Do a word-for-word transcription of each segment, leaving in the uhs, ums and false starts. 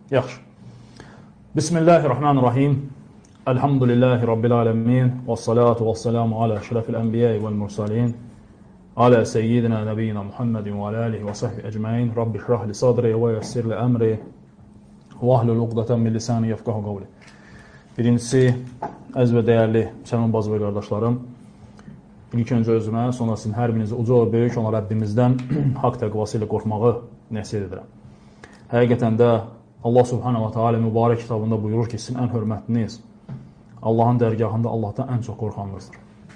Yaxşı. Bismillahirrahmanirrahim. Elhamdülillahi Rabbil alemin. Və salatu və salamu alə əşrafil ənbiyyə vəl mursalin. Alə seyyidina nəbiyyina Muhammedin və alə alihi və sahbi əcməin. Rabbi şrahli sadri və yəssirli əmri və ahlul uqdatan min lisani yefqahu qavli. Birincisi, əziz və dəyərli Müsəlman bacı və qardaşlarım, ilk öncə özümə, sonra sizin hər birinizi uca və böyük olan Rəbbimizdən haqq təqvası ilə qorxmağı nəsiyyət edirəm. Həqiqətən də Allah Subhanahu wa Taala mübarək kitabında buyurur ki, sizin ən hörmətliniz Allahın dərgahında Allahdan ən çox qorxanınızdır.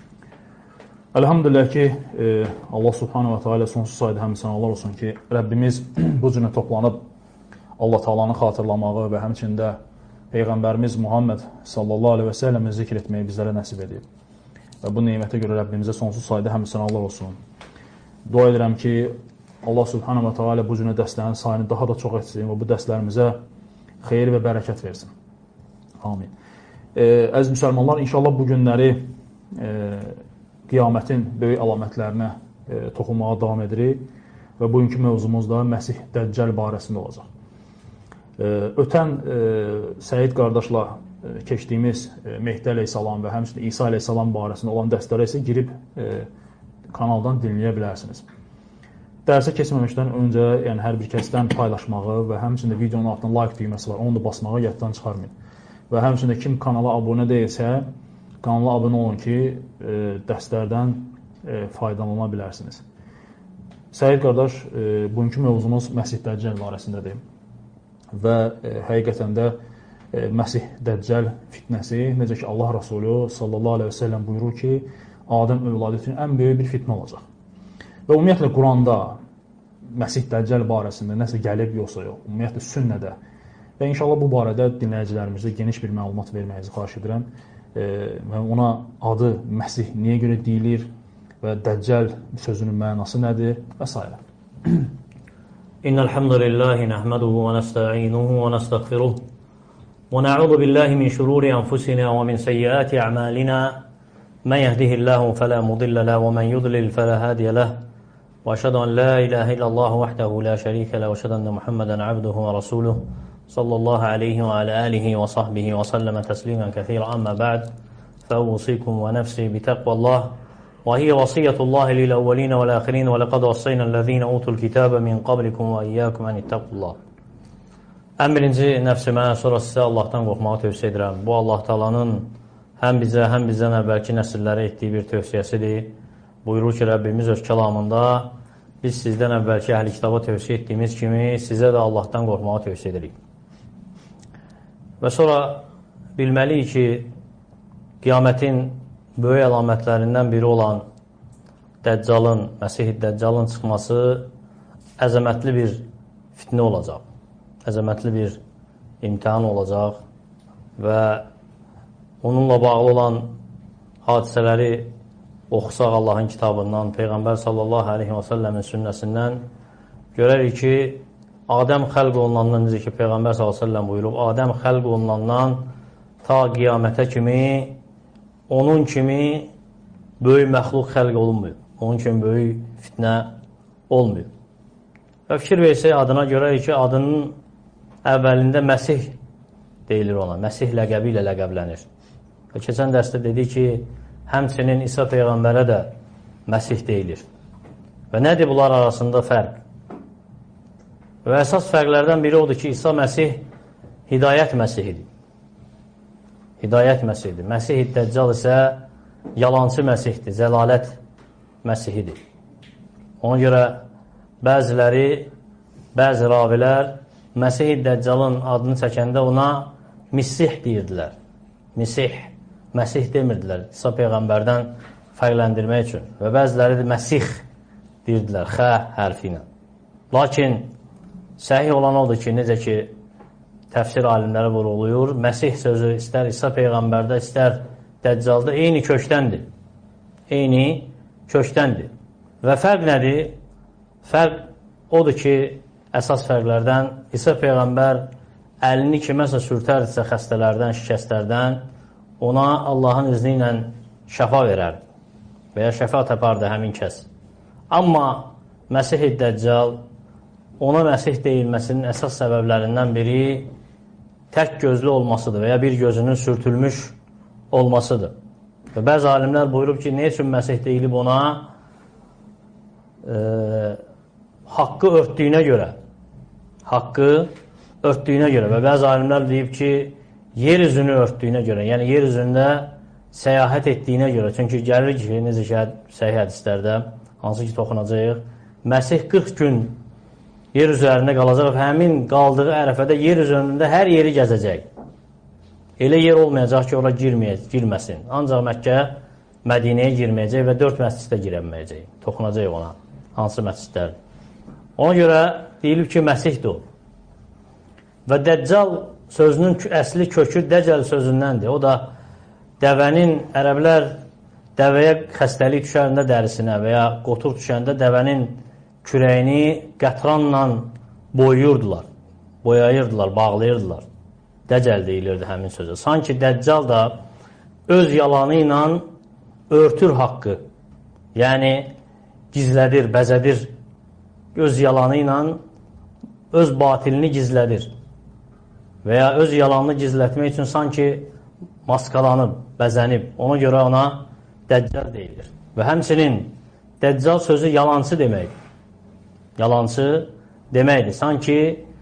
Elhamdülillah ki, e, Allah Subhanahu wa Taala sonsuz sayda həmd sənalar olsun ki, Rəbbimiz bu cürə toplanıb Allah Taalanı xatırlamağı və həmçində Peyğəmbərimiz Muhammed sallallahu aleyhi və səlləmi zikr etməyi bizlərə nəsib edib. Və bu neymətə görə Rəbbimizə sonsuz sayda həmd sənalar olsun. Dua edirəm ki, Allah Subhanahu wa Taala bu cürə dərslərin sayını daha da çox etsin və bu dərslərimizə xeyir və bərəkət versin. Amin. E, əziz müsəlmanlar, inşallah bu günləri e, qiyamətin böyük əlamətlərinə e, toxunmağa davam edirik və bugünkü mövzumuz da Məsih Dəccal barəsində olacaq. E, ötən e, Səid qardaşla e, keçdiyimiz e, Mehdi əleyhissalam və həmçinin İsa əleyhissalam barəsində olan dərslərə isə girib e, kanaldan dinləyə bilərsiniz. Dərsə keçməmişdən öncə yəni hər bir kəsdən paylaşmağı və həmçində videonun altına like düyməsi var, onu da basmağı yaddan çıxarmayın. Və həmçində kim kanala abunə deyilsə, kanala abunə olun ki, e, dərslərdən e, faydalana bilərsiniz. Səid qardaş, e, bugünkü mövzumuz Məsih Dəccal barəsindədir. Və e, həqiqətən də e, Məsih Dəccal fitnəsi, necə ki Allah Rasulü sallallahu aleyhi və səlləm buyurur ki, Adəm övladı üçün ən böyük bir fitnə olacaq. Və ümumiyyətlə Quranda Məsih Dəccal barəsində nəsə gəlib yoxsa yox, ümumiyyətlə sünnədə və inşallah bu barədə dinləyicilərimizə geniş bir məlumat verməyinizi xahiş edirəm. E, və ona adı Məsih niyə görə deyilir və Dəccal sözünün mənası nədir və s. İnnəlhamdülillahi nəhməduhu və nəstə'inuhu və nəstəğfiruh və nə'udhu billahi min şururi anfusina və min seyyiati a'malina men yehdihillahu fela mudilla lahu və men yudlil fela hadiya lahu və əşhədu an la ilahe illallah vahdehu la şərikə lahu və əşhədu enne Muhammeden abduhu və rasuluh sallallahu aleyhi və alə alihi və sahbihi və səlləmə təslimən kəthira amma ba'd fəusikum və nəfsi bitəqvallah və hiyə vasiyyətullahi lil-əvvəlinə vəl-əxirin və ləqad vassayna ləzīnə utul kitəbə min qablikum və iyyəkum ən ittəqullah. Ən birinci nəfsimə, sonra sizə Allahdan qorxmağı tövsiyə edirəm. Bu Allah Taalanın həm bizə, həm bizdən əvvəlki nəsillərə etdiyi bir tövsiyəsidir. Buyurur ki, Rəbbimiz öz kəlamında biz sizdən əvvəlki əhl-i kitaba tövsiyə etdiyimiz kimi sizə də Allahdan qorxmağı tövsiyə edirik. Və sonra bilməliyik ki, qiyamətin böyük əlamətlərindən biri olan Dəccalın, Məsih Dəccalın çıxması əzəmətli bir fitnə olacaq. Əzəmətli bir imtihan olacaq və onunla bağlı olan hadisələri oxusaq Allahın kitabından, Peyğəmbər sallallahu aleyhi və səlləmin sünnəsindən görərik ki, Adəm xəlq olunandan, necə ki, Peyğəmbər sallallahu aleyhi və səlləm buyurub, Adəm xəlq olunandan ta qiyamətə kimi onun kimi böyük məxluq xəlq olunmuyor. Onun kimi böyük fitnə olmuyor. Və fikir versək adına görərik ki, adının əvvəlində Məsih deyilir ona. Məsih ləqəbi ilə ləqəblənir. Və keçən dərsdə dedik ki, həmçinin İsa Peyğəmbərə də Məsih deyilir. Və nədir bunlar arasında fərq? Və əsas fərqlərdən biri odur ki, İsa Məsih hidayət Məsihidir. Hidayət Məsihidir. Məsih Dəccal isə yalancı Məsihdir, zəlalət Məsihidir. Ona görə bəziləri, bəzi ravilər Məsih Dəccalın adını çəkəndə ona Misih deyirdilər. Misih, Məsih demirdilər, İsa Peyğəmbərdən fərqləndirmək üçün. Və bəziləri də Məsih deyirdilər, xə hərfi ilə. Lakin səhih olan odur ki, necə ki, təfsir alimləri vurğuluyur, Məsih sözü istər İsa Peyğəmbərdə, istər Dəccalda eyni kökdəndir. Eyni kökdəndir. Və fərq nədir? Fərq odur ki, əsas fərqlərdən İsa Peyğəmbər əlini kiməsə sürtərdirsə xəstələrdən, şikəstlərdən, ona Allahın izni ilə şəfa verərdi və ya şəfa təpardı həmin kəs. Amma Məsih Dəccal ona Məsih deyilməsinin əsas səbəblərindən biri tək gözlü olmasıdır və ya bir gözünün sürtülmüş olmasıdır. Və bəzi alimlər buyurub ki, ne üçün Məsih deyilib ona? E, haqqı örtdüyünə görə. Haqqı örtdüyünə görə və bəzi alimlər deyib ki, yer üzünü örtdüyünə görə, yəni yer üzündə səyahət etdiyinə görə. Çünki gəlir ki, necə ki, səhih hədislərdə, hansı ki, toxunacaq, Məsih qırx gün yer üzərində qalacaq və həmin qaldığı ərəfədə yer üzərində hər yeri gəzəcək. Elə yer olmayacaq ki, ora girməsin. Ancaq Məkkə, Mədinəyə girməyəcək və dörd məsciddə girənməyəcək. Toxunacaq ona, hansı məscidlərdir. Ona görə deyilib ki, Məsihdir o. Və Dəccal sözünün əsli kökü Dəcəl sözündəndir. O da dəvənin, ərəblər dəvəyə xəstəlik düşəndə dərisinə və ya qotur düşəndə dəvənin kürəyini qətranla boyuyurdular, boyayırdılar, bağlayırdılar. Dəcəl deyilirdi həmin sözü. Sanki Dəccal da öz yalanı ilə örtür haqqı. Yəni, gizlədir, bəzədir. Öz yalanı ilə öz batilini gizlədir. Və ya öz yalanını gizlətmək üçün sanki maskalanıb, bəzənib. Ona görə ona Dəccal deyilir. Və həmçinin Dəccal sözü yalancı deməkdir. Yalancı deməkdir. Sanki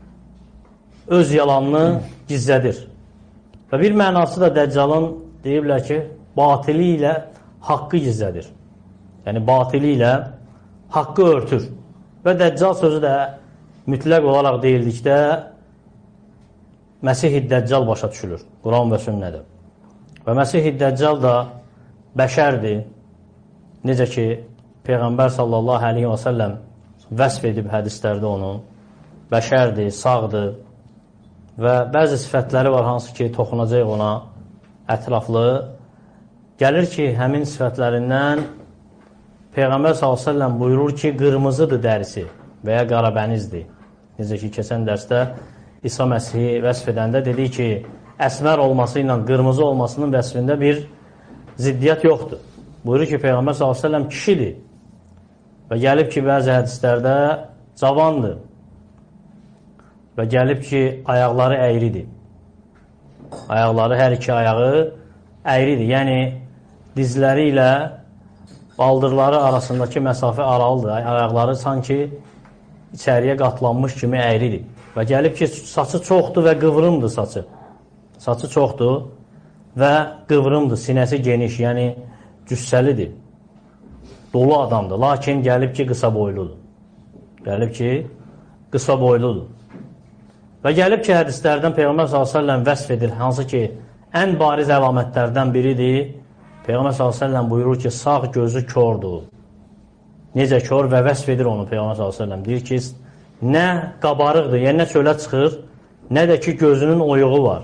öz yalanını gizlədir. Və bir mənası da Dəccalın deyiblər ki, batili ilə haqqı gizlədir. Yəni, batili ilə haqqı örtür. Və Dəccal sözü də mütləq olaraq deyildikdə Məsih-i Dəccal başa düşülür. Quran və sünnədə. Və Məsih-i Dəccal da bəşərdir. Necə ki, Peyğəmbər sallallahu aleyhi və səlləm vəsf edib hədislərdə onu. Bəşərdir, sağdır. Və bəzi sifətləri var, hansı ki, toxunacaq ona ətraflı. Gəlir ki, həmin sifətlərindən Peyğəmbər sallallahu aleyhi və səlləm buyurur ki, qırmızıdır dərisi və ya qarabənizdir. Necə ki, keçən dərsdə İsa Məsihi vəsf edəndə dedi ki, əsmər olması ilə qırmızı olmasının vəsfində bir ziddiyyət yoxdur. Buyurur ki, Peyğəmbər sallallahu əleyhi və səlləm kişidir və gəlib ki, bəzi hədislərdə cavandır və gəlib ki, ayaqları əyridir. Ayaqları, hər iki ayağı əyridir. Yəni, dizləri ilə baldırları arasındakı məsafə aralıdır. Ayaqları sanki içəriyə qatlanmış kimi əyridir. Və gəlib ki, saçı çoxdur və qıvrımdır saçı. Saçı çoxdur və qıvrımdır, sinəsi geniş, yəni cüssəlidir. Dolu adamdır, lakin gəlib ki, qısa boyludur. Gəlib ki, qısa boyludur. Və gəlib ki, hədislərdən Peyğəmbər sallallahu əleyhi və səlləm vəsf edir, hansı ki, ən bariz əlamətlərdən biridir. Peyğəmbər sallallahu əleyhi və səlləm buyurur ki, sağ gözü kördur. Necə kör və vəsf edir onu Peyğəmbər sallallahu əleyhi və səlləm. Deyir ki, nə qabarıqdır, yəni nə çölə çıxır, nə də ki, gözünün oyuğu var.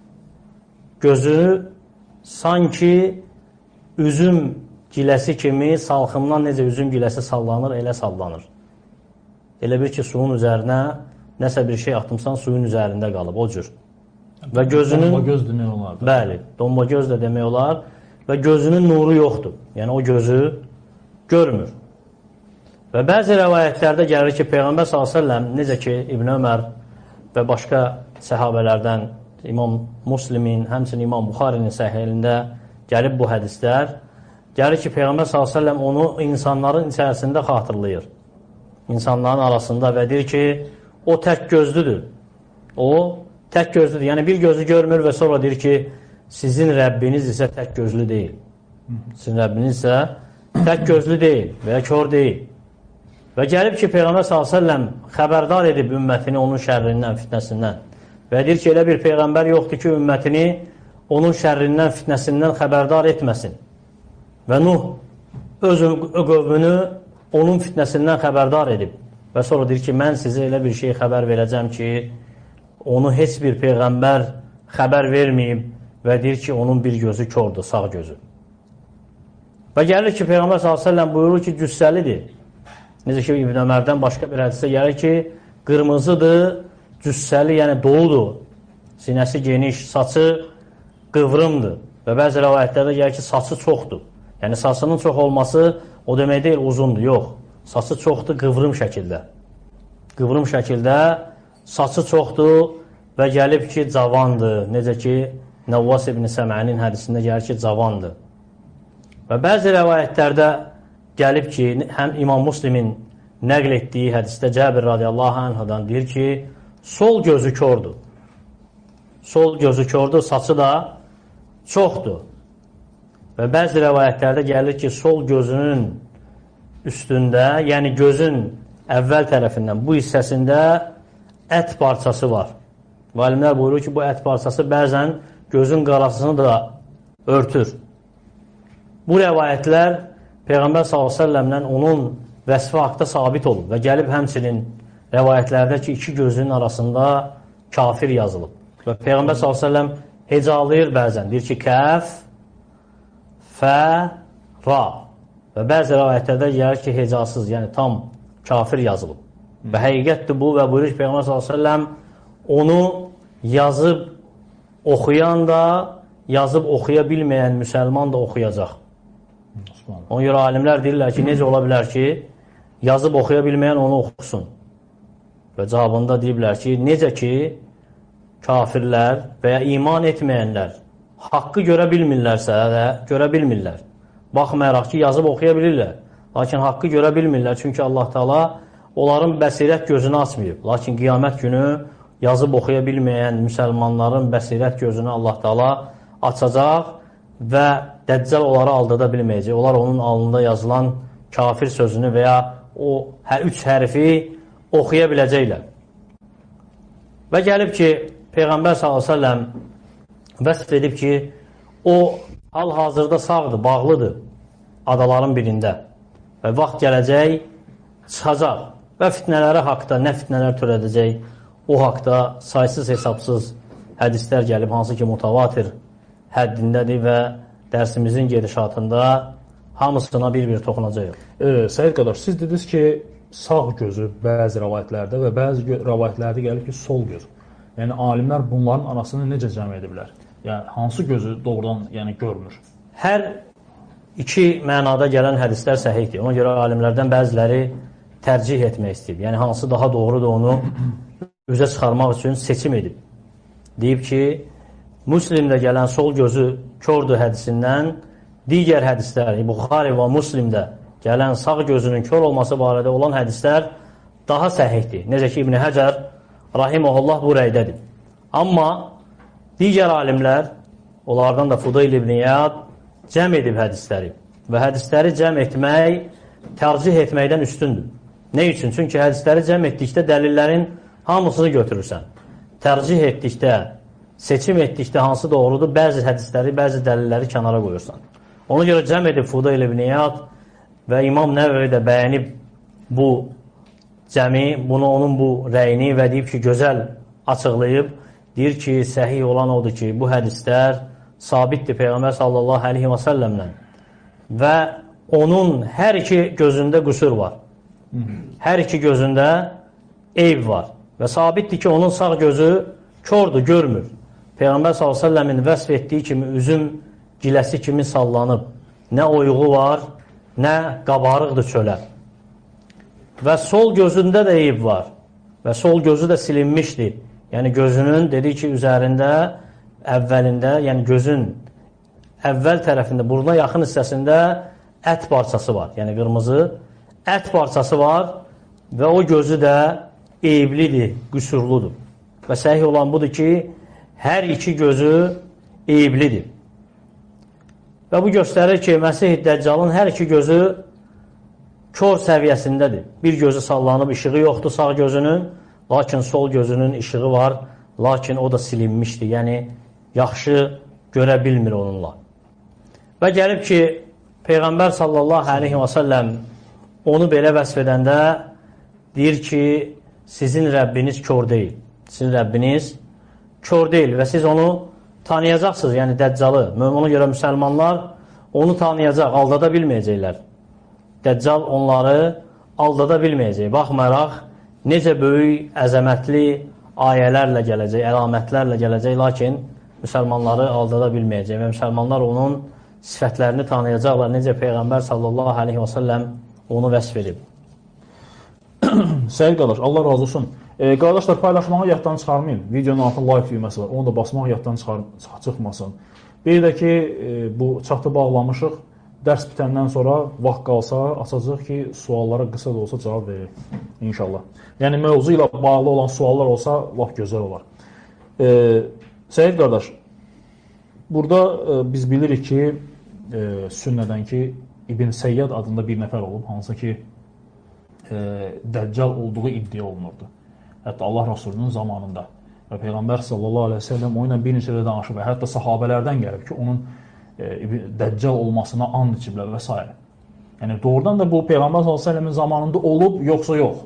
Gözü sanki üzüm giləsi kimi salxımdan necə üzüm giləsi sallanır, elə sallanır. Elə bir ki, suyun üzərinə nəsə bir şey atımsan, suyun üzərində qalıb, o cür. Və gözünün... Domba göz demək olar. Bəli, domba göz də demək olar və gözünün nuru yoxdur. Yəni, o gözü görmür. Və bəzi rəvayətlərdə gəlir ki, Peyğəmbər sallallahu əleyhi və səlləm, necə ki, İbn Ömər və başqa səhabələrdən İmam Muslimin, həmçinin İmam Buxarinin səhihində gəlib bu hədislər, gəlir ki, Peyğəmbər sallallahu əleyhi və səlləm onu insanların içərisində xatırlayır. İnsanların arasında və deyir ki, o tək gözlüdür. O tək gözlüdür. Yəni, bir gözü görmür və sonra deyir ki, sizin Rəbbiniz isə tək gözlü deyil. Sizin Rəbbiniz isə tək gözlü deyil və ya kör deyil. Və gəlib ki, Peyğəmbər sallallahu əleyhi və səlləm xəbərdar edib ümmətini onun şərrindən, fitnəsindən. Və deyir ki, elə bir Peyğəmbər yoxdur ki, ümmətini onun şərrindən, fitnəsindən xəbərdar etməsin. Və Nuh öz qövmünü onun fitnəsindən xəbərdar edib. Və sonra deyir ki, mən sizə elə bir şey xəbər verəcəm ki, onu heç bir Peyğəmbər xəbər verməyib və deyir ki, onun bir gözü kördür, sağ gözü. Və gəlir ki, Peyğəmbər sallallahu əleyhi və səlləm buyurur ki, cüssəlidir. Necə ki, İbn Ömərdən başqa bir hədisdə gəlir ki, qırmızıdır, cüssəli, yəni doludur. Sinəsi geniş, saçı qıvrımdır. Və bəzi rəvayətlərdə gəlir ki, saçı çoxdur. Yəni, saçının çox olması o demək deyil, uzundur, yox. Saçı çoxdur, qıvrım şəkildə. Qıvrım şəkildə saçı çoxdur, və gəlib ki, cavandır. Necə ki, Nəvvas ibn Səmənin hədisində gəlir ki, cavandır. Və bəzi rəvayətlərdə gəlib ki, həm İmam Müslimin nəql etdiyi hədisdə Cəbir radiyallahu anhadan deyir ki, sol gözü kördür. Sol gözü kördür, saçı da çoxdur. Və bəzi rəvayətlərdə gəlir ki, sol gözünün üstündə, yəni gözün əvvəl tərəfindən bu hissəsində ət parçası var. Və alimlər buyurur ki, bu ət parçası bəzən gözün qarasını da örtür. Bu rəvayətlər Peyğəmbər sallallahu əleyhi və səlləmdən onun vəsfi haqda sabit olub və gəlib həmçinin rəvayətlərdə ki, iki gözünün arasında kafir yazılıb. Və Peyğəmbər sallallahu əleyhi və səlləm hecalayır bəzən. Deyir ki, kəf, fə, ra. Və bəzi rəvayətlərdə gəlir ki, hecasız, yəni tam kafir yazılıb. Və həqiqətdir bu və buyurur ki, Peyğəmbər sallallahu əleyhi və səlləm onu yazıb oxuyan da, yazıb oxuya bilməyən müsəlman da oxuyacaq. Ona görə alimlər deyirlər ki, necə ola bilər ki, yazıb oxuya bilməyən onu oxusun. Və cavabında deyiblər ki, necə ki, kafirlər və ya iman etməyənlər haqqı görə bilmirlərsə də görə bilmirlər. Baxmayaraq ki, yazıb oxuya bilirlər. Lakin haqqı görə bilmirlər. Çünki Allah Teala onların bəsirət gözünü açmayıb. Lakin qiyamət günü yazıb oxuya bilməyən müsəlmanların bəsirət gözünü Allah Teala açacaq və Dəccal onları aldada bilməyəcək. Onlar onun alnında yazılan kafir sözünü və ya o hər üç hərfi oxuya biləcəklər. Və gəlib ki, Peyğəmbər sallallahu əleyhi və səlləm vəsf edib ki, o hal-hazırda sağdır, bağlıdır adaların birində və vaxt gələcək, çıxacaq və fitnələri haqda, nə fitnələr törədəcək, o haqda saysız hesabsız hədislər gəlib, hansı ki, mutavatir həddindədir və dərsimizin gedişatında hamısına bir-bir toxunacaq. E, Səid qardaş, siz dediniz ki, sağ gözü bəzi rəvayətlərdə və bəzi rəvayətlərdə gəlir ki, sol göz. Yəni, alimlər bunların arasını necə cəm ediblər? Yəni, hansı gözü doğrudan yəni, görmür? Hər iki mənada gələn hədislər səhihdir. Ona görə alimlərdən bəziləri tərcih etmək istəyib. Yəni, hansı daha doğrudur onu üzə çıxarmaq üçün seçim edib. Deyib ki, Müslimdə gələn sol gözü kördür hədisindən digər hədislər, Buxari və Müslimdə gələn sağ gözünün kör olması barədə olan hədislər daha səhihdir. Necə ki, İbn Həcər rahiməhullah bu rəydədir. Amma digər alimlər, onlardan da Fudayl ibn İyad cəm edib hədisləri və hədisləri cəm etmək tərcih etməkdən üstündür. Nə üçün? Çünki hədisləri cəm etdikdə dəlillərin hamısını götürürsən. Tərcih etdikdə, seçim etdikdə hansı doğrudur, bəzi hədisləri, bəzi dəlilləri kənara qoyursan. Ona görə cəm edib Fudayl ibn İyad və İmam Nəvəvi də bəyənib bu cəmi, bunu onun bu rəyini və deyib ki, gözəl açıqlayıb, deyir ki, səhih olan odur ki, bu hədislər sabitdir Peyğəmbər sallallahu aleyhi və səlləmlə və onun hər iki gözündə qüsur var. Hər iki gözündə eyb var və sabitdir ki, onun sağ gözü kördür, görmür. Peyğəmbər sallallahu aleyhi və səlləmin vəsf etdiyi kimi üzüm giləsi kimi sallanıb, nə oyuğu var, nə qabarıqdır çölə. Və sol gözündə də eyib var və sol gözü də silinmişdir. Yəni gözünün, dedik ki, üzərində, əvvəlində, yəni gözün əvvəl tərəfində, buruna yaxın hissəsində ət parçası var. Yəni qırmızı ət parçası var və o gözü də eyblidir, qüsurludur. Və səhih olan budur ki, hər iki gözü eyblidir. Və bu göstərir ki, Məsih Dəccalın hər iki gözü kör səviyyəsindədir. Bir gözü sallanıb, işığı yoxdur sağ gözünün, lakin sol gözünün işığı var, lakin o da silinmişdir. Yəni, yaxşı görə bilmir onunla. Və gəlib ki, Peyğəmbər sallallahu aleyhi və səlləm onu belə vəsf edəndə deyir ki, sizin Rəbbiniz kör deyil. Sizin Rəbbiniz kör deyil və siz onu tanıyacaqsınız, yəni Dəccalı. Ona görə müsəlmanlar onu tanıyacaq, aldada bilməyəcəklər. Dəccal onları aldada bilməyəcək. Baxmayaraq, necə böyük, əzəmətli ayələrlə gələcək, əlamətlərlə gələcək, lakin müsəlmanları aldada bilməyəcək və müsəlmanlar onun sifətlərini tanıyacaqlar, necə Peyğəmbər sallallahu aleyhi və səlləm onu vəsf edib. Səid qardaş, Allah razı olsun. E, qardaşlar, paylaşmağı yaddan çıxarmayın. Videonun altına like düyməsi var. Onu da basmaq yaddan çıxar çıxmasın. Bir də ki, e, bu çatı bağlamışıq. Dərs bitəndən sonra vaxt qalsa açacaq ki, suallara qısa da olsa cavab verir. İnşallah. Yəni, mövzu ilə bağlı olan suallar olsa, laf gözəl olar. E, Səyid qardaş, burada e, biz bilirik ki, e, sünnədən ki, İbn Səyyad adında bir nəfər olub, hansı ki, e, Dəccal olduğu iddia olunurdu. Hətta Allah Rasulunun zamanında. Və Peyğəmbər sallallahu aleyhi ve sellem o ilə bir neçə də danışıb və hətta sahabələrdən gəlib ki, onun e, Dəccal olmasına and içiblər və s. Yəni, doğrudan da bu Peyğəmbər sallallahu aleyhi ve sellemin zamanında olub, yoxsa yox?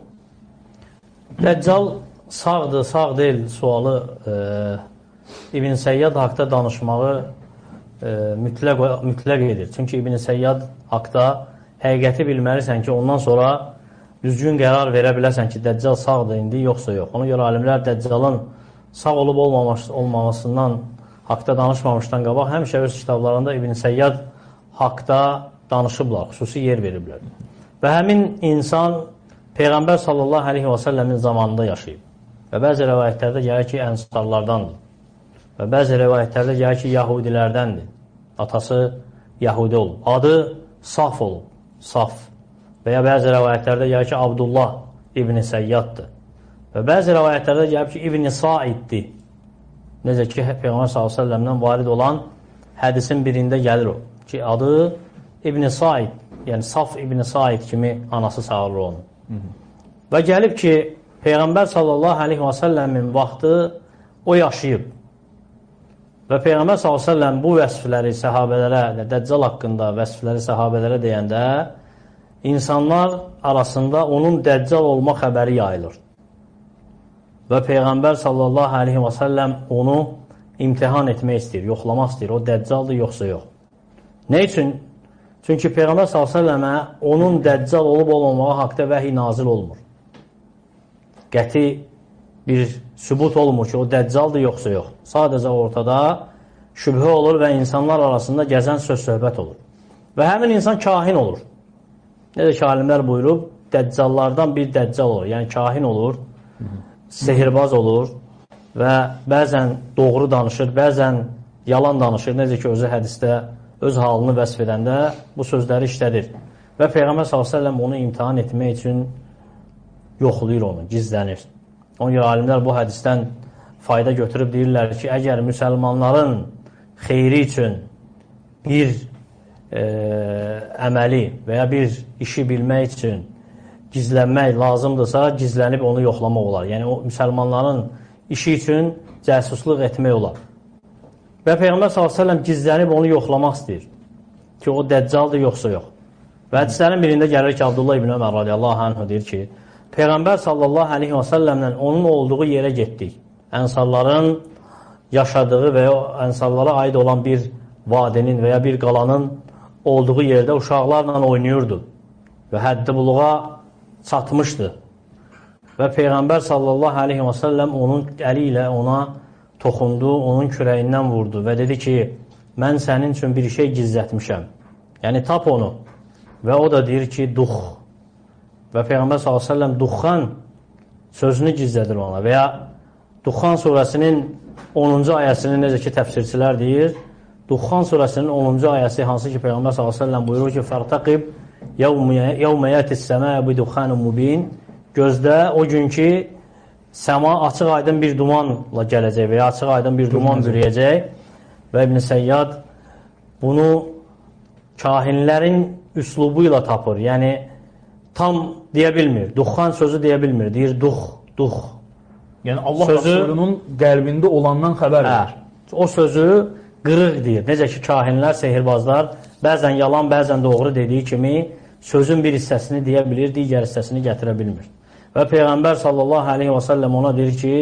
Dəccal sağdır, sağ deyil sualı e, İbn Səyyad haqda danışmağı e, mütləq, mütləq edir. Çünki İbn Səyyad haqda həqiqəti bilməlisən ki, ondan sonra düzgün qərar verə bilərsən ki, Dəccal sağdır indi, yoxsa yox. Ona görə alimlər Dəccalın sağ olub olmamasından haqda danışmamışdan qabaq həmişə öz kitablarında İbn Səyyad haqda danışıblar, xüsusi yer veriblər. Və həmin insan Peyğəmbər sallallahu aleyhi və səlləmin zamanında yaşayıb. Və bəzi rəvayətlərdə gəlir ki, ənsarlardandır. Və bəzi rəvayətlərdə gəlir ki, yahudilərdəndir. Atası yahudi olub. Adı Saf olub. Saf. Və ya bəzi rəvayətlərdə gəlir ki, Abdullah İbn Səyyaddır. Və bəzi rəvayətlərdə gəlir ki, İbn Saiddir. Necə ki, Peyğəmbər sallallahu aleyhi və səlləmdən varid olan hədisin birində gəlir o. Ki, adı İbn Said, yəni Saf İbn Said kimi anası çağırır onu. Hı -hı. Və gəlib ki, Peyğəmbər sallallahu aleyhi və səlləmin vaxtı o yaşayıb. Və Peyğəmbər sallallahu aleyhi və səlləm bu vəsfləri səhabələrə, Dəccal haqqında vəsfləri səhabələrə deyəndə, insanlar arasında onun Dəccal olma xəbəri yayılır. Və Peyğəmbər sallallahu aleyhi və səlləm onu imtihan etmək istəyir, yoxlamaq istəyir. O Dəccaldır, yoxsa yox. Nə üçün? Çünki Peyğəmbər sallallahu aleyhi və səlləmə onun Dəccal olub olmamağı haqda vəhiy nazil olmur. Qəti bir sübut olmur ki, o Dəccaldır, yoxsa yox. Sadəcə ortada şübhə olur və insanlar arasında gəzən söz-söhbət olur. Və həmin insan kahin olur. Necə ki, alimlər buyurub, Dəccallardan bir Dəccal olur. Yəni, kahin olur, sehirbaz olur və bəzən doğru danışır, bəzən yalan danışır. Necə ki, özü hədisdə öz halını vəsf edəndə bu sözləri işlədir. Və Peyğəmbər sallallahu aleyhi və səlləm onu imtihan etmək üçün yoxlayır onu, gizlənir. Ona görə alimlər bu hədisdən fayda götürüb deyirlər ki, əgər müsəlmanların xeyri üçün bir e, əməli və ya bir işi bilmək üçün gizlənmək lazımdırsa, gizlənib onu yoxlamaq olar. Yəni, o müsəlmanların işi üçün cəsusluq etmək olar. Və Peyğəmbər sallallahu aleyhi və səlləm gizlənib onu yoxlamaq istəyir ki, o Dəccaldır, yoxsa yox. Və hədislərin birində gəlir ki, Abdullah ibn Ömər radiyallahu anh deyir ki, Peyğəmbər sallallahu aleyhi və səlləmlə onun olduğu yerə getdik. Ənsarların yaşadığı və ya ənsarlara aid olan bir vadinin və ya bir qalanın olduğu yerdə uşaqlarla oynayırdı. Və həddi buluğa çatmışdı. Və Peyğəmbər sallallahu aleyhi və səlləm onun əli ilə ona toxundu, onun kürəyindən vurdu və dedi ki, mən sənin üçün bir şey gizlətmişəm. Yəni, tap onu. Və o da deyir ki, dux. Və Peyğəmbər sallallahu aleyhi və səlləm duxan sözünü gizlədir ona. Və ya Duxan surəsinin onuncu ayəsini necə ki, təfsirçilər deyir, Duxan surəsinin onuncu ayəsi hansı ki, Peyğəmbər sallallahu aleyhi və səlləm buyurur ki, fərtəqib yəvmə yətis-səmə bi duxanun mubin, gözdə o gün ki, səma açıq aydın bir dumanla gələcək və ya açıq aydın bir duman bürüyəcək. Və İbn Səyyad bunu kahinlərin üslubu ilə tapır. Yəni, tam deyə bilmir. Duxan sözü deyə bilmir. Deyir, dux, dux. Yəni, Allah Rasulunun qəlbində olandan xəbər verir. O sözü qırıq deyir. Necə ki, kahinlər, sehirbazlar bəzən yalan, bəzən doğru dediyi kimi sözün bir hissəsini deyə bilir, digər hissəsini gətirə bilmir. Və Peyğəmbər sallallahu aleyhi və səlləm ona deyir ki,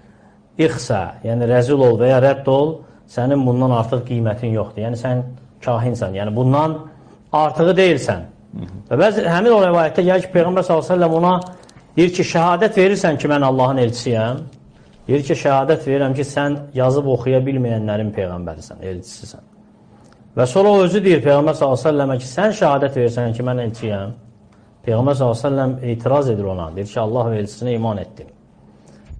ixsə, yəni rəzil ol və ya rədd ol, sənin bundan artıq qiymətin yoxdur. Yəni, sən kahinsən, yəni bundan artığı deyilsən. Və bəzi, həmin o rəvayətdə gəlir ki, Peyğəmbər sallallahu aleyhi və səlləm ona deyir ki, şəhadət verirsən ki, mən Allahın elçisiyəm. Deyir ki, şəhadət verirəm ki, sən yazıb oxuya bilməyənlərin Peyğəmbərisən, elçisisən. Və sonra o özü deyir Peyğəmbər sallallahu aleyhi və səlləmə ki, sən şəhadət verirsən ki, mən elçiyəm. Peyğəmbər sallallahu aleyhi və səlləm etiraz edir ona. Deyir ki, Allah və elçisinə iman etdim.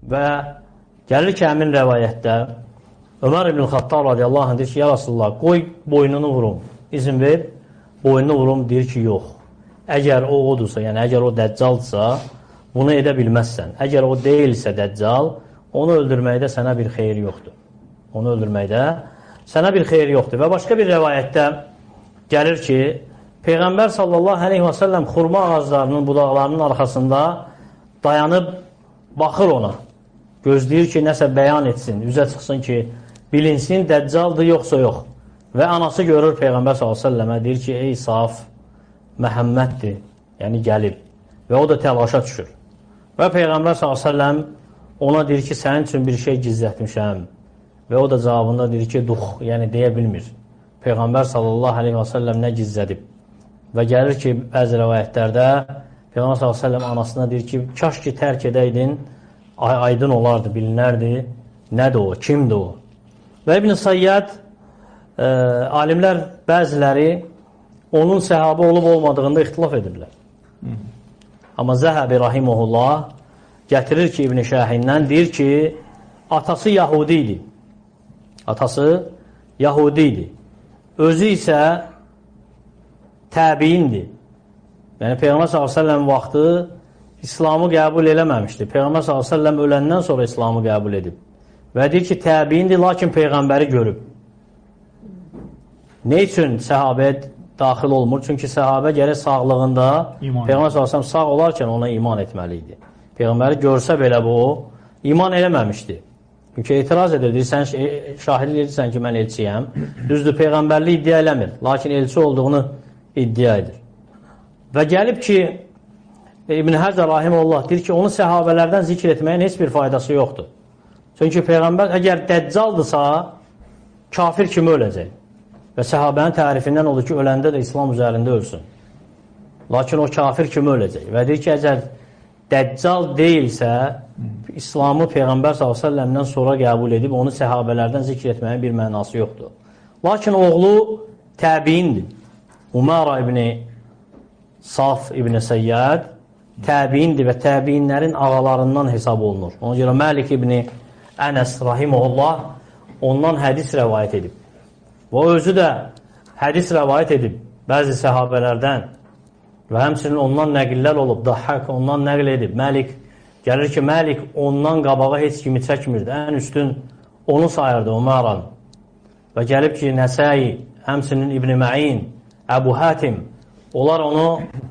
Və gəlir ki, həmin rəvayətdə Ömər ibn Xattab radiyallahu anh deyir ki, ya Rasulullah, qoy boynunu vurum, izin ver, boynunu vurum, deyir ki, yox. Əgər o odursa, yəni əgər o dəccaldsa, bunu edə bilməzsən. Əgər o deyilsə dəccal, onu öldürməkdə sənə bir xeyir yoxdur. Onu öldürməkdə sənə bir xeyir yoxdur. Və başqa bir rəvayətdə gəlir ki, Peyğəmbər sallallahu aleyhi və səlləm xurma ağaclarının budaqlarının arxasında dayanıb baxır ona. Gözləyir ki, nəsə bəyan etsin, üzə çıxsın ki, bilinsin, dəccaldır, yoxsa yox. Və anası görür Peyğəmbər sallallahu aleyhi və səlləmə, deyir ki, ey saf, Məhəmməddir, yəni gəlib. Və o da təlaşa düşür. Və Peyğəmbər sallallahu əleyhi və səlləm ona deyir ki, sənin üçün bir şey gizlətmişəm. Və o da cavabında deyir ki, dux, yəni deyə bilmir. Peyğəmbər sallallahu əleyhi və səlləm nə gizlədib? Və gəlir ki, bəzi rəvayətlərdə Peyğəmbər sallallahu əleyhi və səlləm anasına deyir ki, kaş ki tərk edəydin, aydın olardı, bilinərdi. Nədir o, kimdir o? Və İbn Sayyad, e, alimlər bəziləri onun səhabə olub olmadığında ixtilaf edirlər. Hı. Amma Zəhəbi rahiməhullah gətirir ki, İbn Şahindən deyir ki, atası Yahudi idi. Atası Yahudi idi. Özü isə təbiindir. Yəni Peyğəmbər sallallahu əleyhi və səlləm vaxtı İslamı qəbul eləməmişdi. Peyğəmbər sallallahu əleyhi və səlləm öləndən sonra İslamı qəbul edib. Və deyir ki, təbiindir, lakin Peyğəmbəri görüb. Ne üçün səhabəyə daxil olmur? Çünki səhabə gərək sağlığında iman Peyğəmbər sallallahu əleyhi və səlləm sağ olarkən ona iman etməli idi. Peyğəmbəri görsə belə bu, iman eləməmişdi. Çünki etiraz edir, deyir, sən şahidlik edirsən ki, mən elçiyəm. Düzdür, Peyğəmbərli iddia eləmir, lakin elçi olduğunu iddia edir. Və gəlib ki, İbn Həzər rahimehullah deyir ki, onu səhabələrdən zikr etməyin heç bir faydası yoxdur. Çünki Peyğəmbər əgər dəccaldırsa, kafir kimi öləcək. Və səhabənin tərifindən odur ki, öləndə də İslam üzərində ölsün. Lakin o kafir kimi öləcək. Və deyir ki, əgər dəccal deyilsə, İslamı Peyğəmbər sallallahu əleyhi və səlləmdən sonra qəbul edib, onu səhabələrdən zikr etməyin bir mənası yoxdur. Lakin oğlu təbiindir. Umara ibn Saf ibn Səyyad təbiindir və təbiinlərin ağalarından hesab olunur. Ona görə Məlik ibn Ənəs rahimehullah ondan hədis rəvayət edib. Və özü də hədis rəvayət edib bəzi səhabələrdən və həmçinin ondan nəqillər olub, Dahhak ondan nəql edib. Məlik, gəlir ki, Məlik ondan qabağa heç kimi çəkmirdi. Ən üstün onu sayırdı, Umaran. Və gəlib ki, Nəsai, həmçinin İbn Mə'in, Əbu Hətim, onlar onu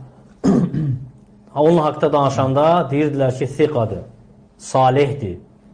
onun haqda danışanda deyirdilər ki, thiqadır, salihdir.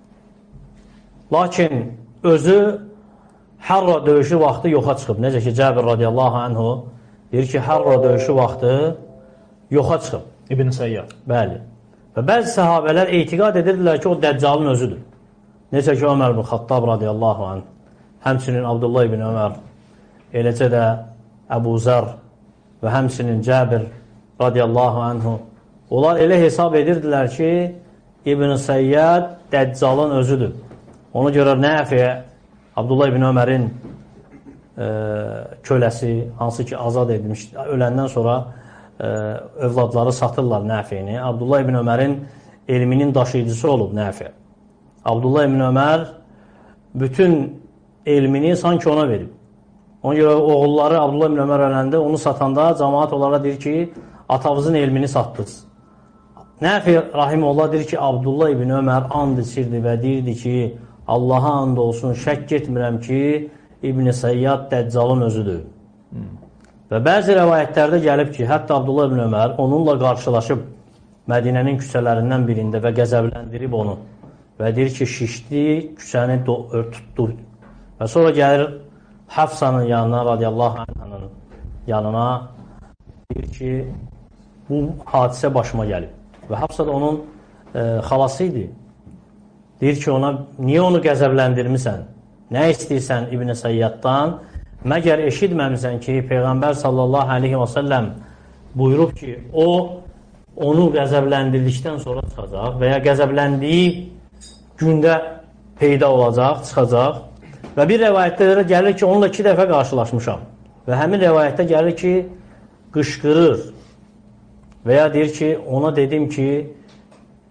Lakin özü Harra döyüşü vaxtı yoxa çıxıb. Necə ki, Cəbir radiyallahu anhu deyir ki, Harra döyüşü vaxtı yoxa çıxıb. İbn Səyyad. Bəli. Və bəzi səhabələr etiqad edirdilər ki, o Dəccalın özüdür. Necə ki, Ömər ibn Xattab radiyallahu anh, həmçinin Abdullah ibn Ömər, eləcə də Əbu Zər və həmçinin Cəbir radiyallahu anhu, onlar elə hesab edirdilər ki, İbn Səyyad Dəccalın özüdür. Ona görə Nəfiyə, Abdullah ibn Ömərin e, köləsi, hansı ki azad edilmiş, öləndən sonra e, övladları satırlar Nəfiyini. Abdullah ibn Ömərin elminin daşıyıcısı olub Nəfiyə. Abdullah ibn Ömər bütün elmini sanki ona verib. Ona görə oğulları Abdullah ibn Ömər öləndə onu satanda cəmaat onlara deyir ki, atanızın elmini satdınız. Nəfi rahimehullah deyir ki, Abdullah ibn Ömər and içirdi və deyirdi ki, Allaha and olsun, şək getmirəm ki, İbn Səyyad Dəccalın özüdür. Hmm. Və bəzi rəvayətlərdə gəlib ki, hətta Abdullah ibn Ömər onunla qarşılaşıb Mədinənin küçələrindən birində və qəzəbləndirib onu. Və deyir ki, şişdi, küçəni tutdu. Və sonra gəlir Hafsanın yanına, radiyallahu anh'ın yanına, deyir ki, bu hadisə başıma gəlib. Və Hafsa da onun e, xalası idi. Deyir ki, ona, niyə onu qəzəbləndirmirsən? Nə istəyirsən İbn Səyyaddan? Məgər eşitməmisən ki, Peyğəmbər sallallahu aleyhi və səlləm buyurub ki, o, onu qəzəbləndirdikdən sonra çıxacaq və ya qəzəbləndiyi gündə peyda olacaq, çıxacaq. Və bir rəvayətdə gəlir ki, onunla iki dəfə qarşılaşmışam. Və həmin rəvayətdə gəlir ki, qışqırır və ya deyir ki, ona dedim ki,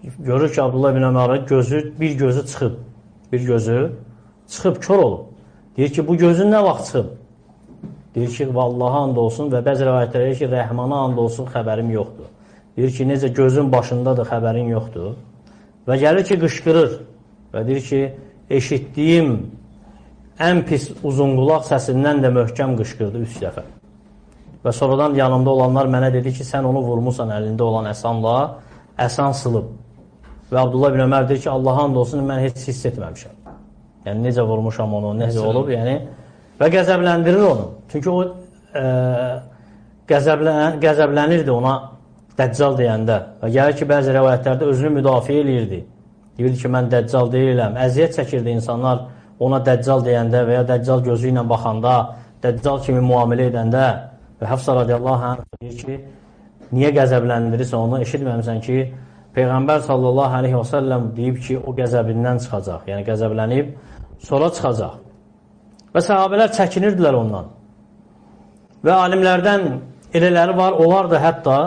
görür ki, Abdullah ibn Ömərin gözü, bir gözü çıxıb, bir gözü çıxıb, kör olub. Deyir ki, bu gözün nə vaxt çıxıb? Deyir ki, vallaha and olsun və bəzi rəvayətlər deyir ki, rəhmana and olsun, xəbərim yoxdur. Deyir ki, necə gözün başındadır, xəbərin yoxdur. Və gəlir ki, qışqırır və deyir ki, eşitdiyim ən pis uzunqulaq səsindən də möhkəm qışqırdı üç dəfə. Və sonradan yanımda olanlar mənə dedi ki, sən onu vurmuşsan əlində olan əsanla, əsan sılıb. Və Abdullah ibn Ömər deyir ki, Allaha and olsun, mən heç hiss etməmişəm. Yəni, necə vurmuşam onu, necə olub, yəni, və qəzəbləndirir onu. Çünki o e, qəzəblən, qəzəblənirdi ona Dəccal deyəndə. Və gəlir ki, bəzi rəvayətlərdə özünü müdafiə eləyirdi. Deyirdi ki, mən Dəccal deyiləm. Əziyyət çəkirdi insanlar ona Dəccal deyəndə və ya Dəccal gözü ilə baxanda, Dəccal kimi müamilə edəndə. Və Həfsa radiyallahu anh deyir ki, niyə qəzəbləndirirsən onu? Eşitməmsən ki, Peyğəmbər sallallahu aleyhi və səlləm deyib ki, o qəzəbindən çıxacaq. Yəni, qəzəblənib, sonra çıxacaq. Və səhabələr çəkinirdilər ondan. Və alimlərdən elələri var, onlar da hətta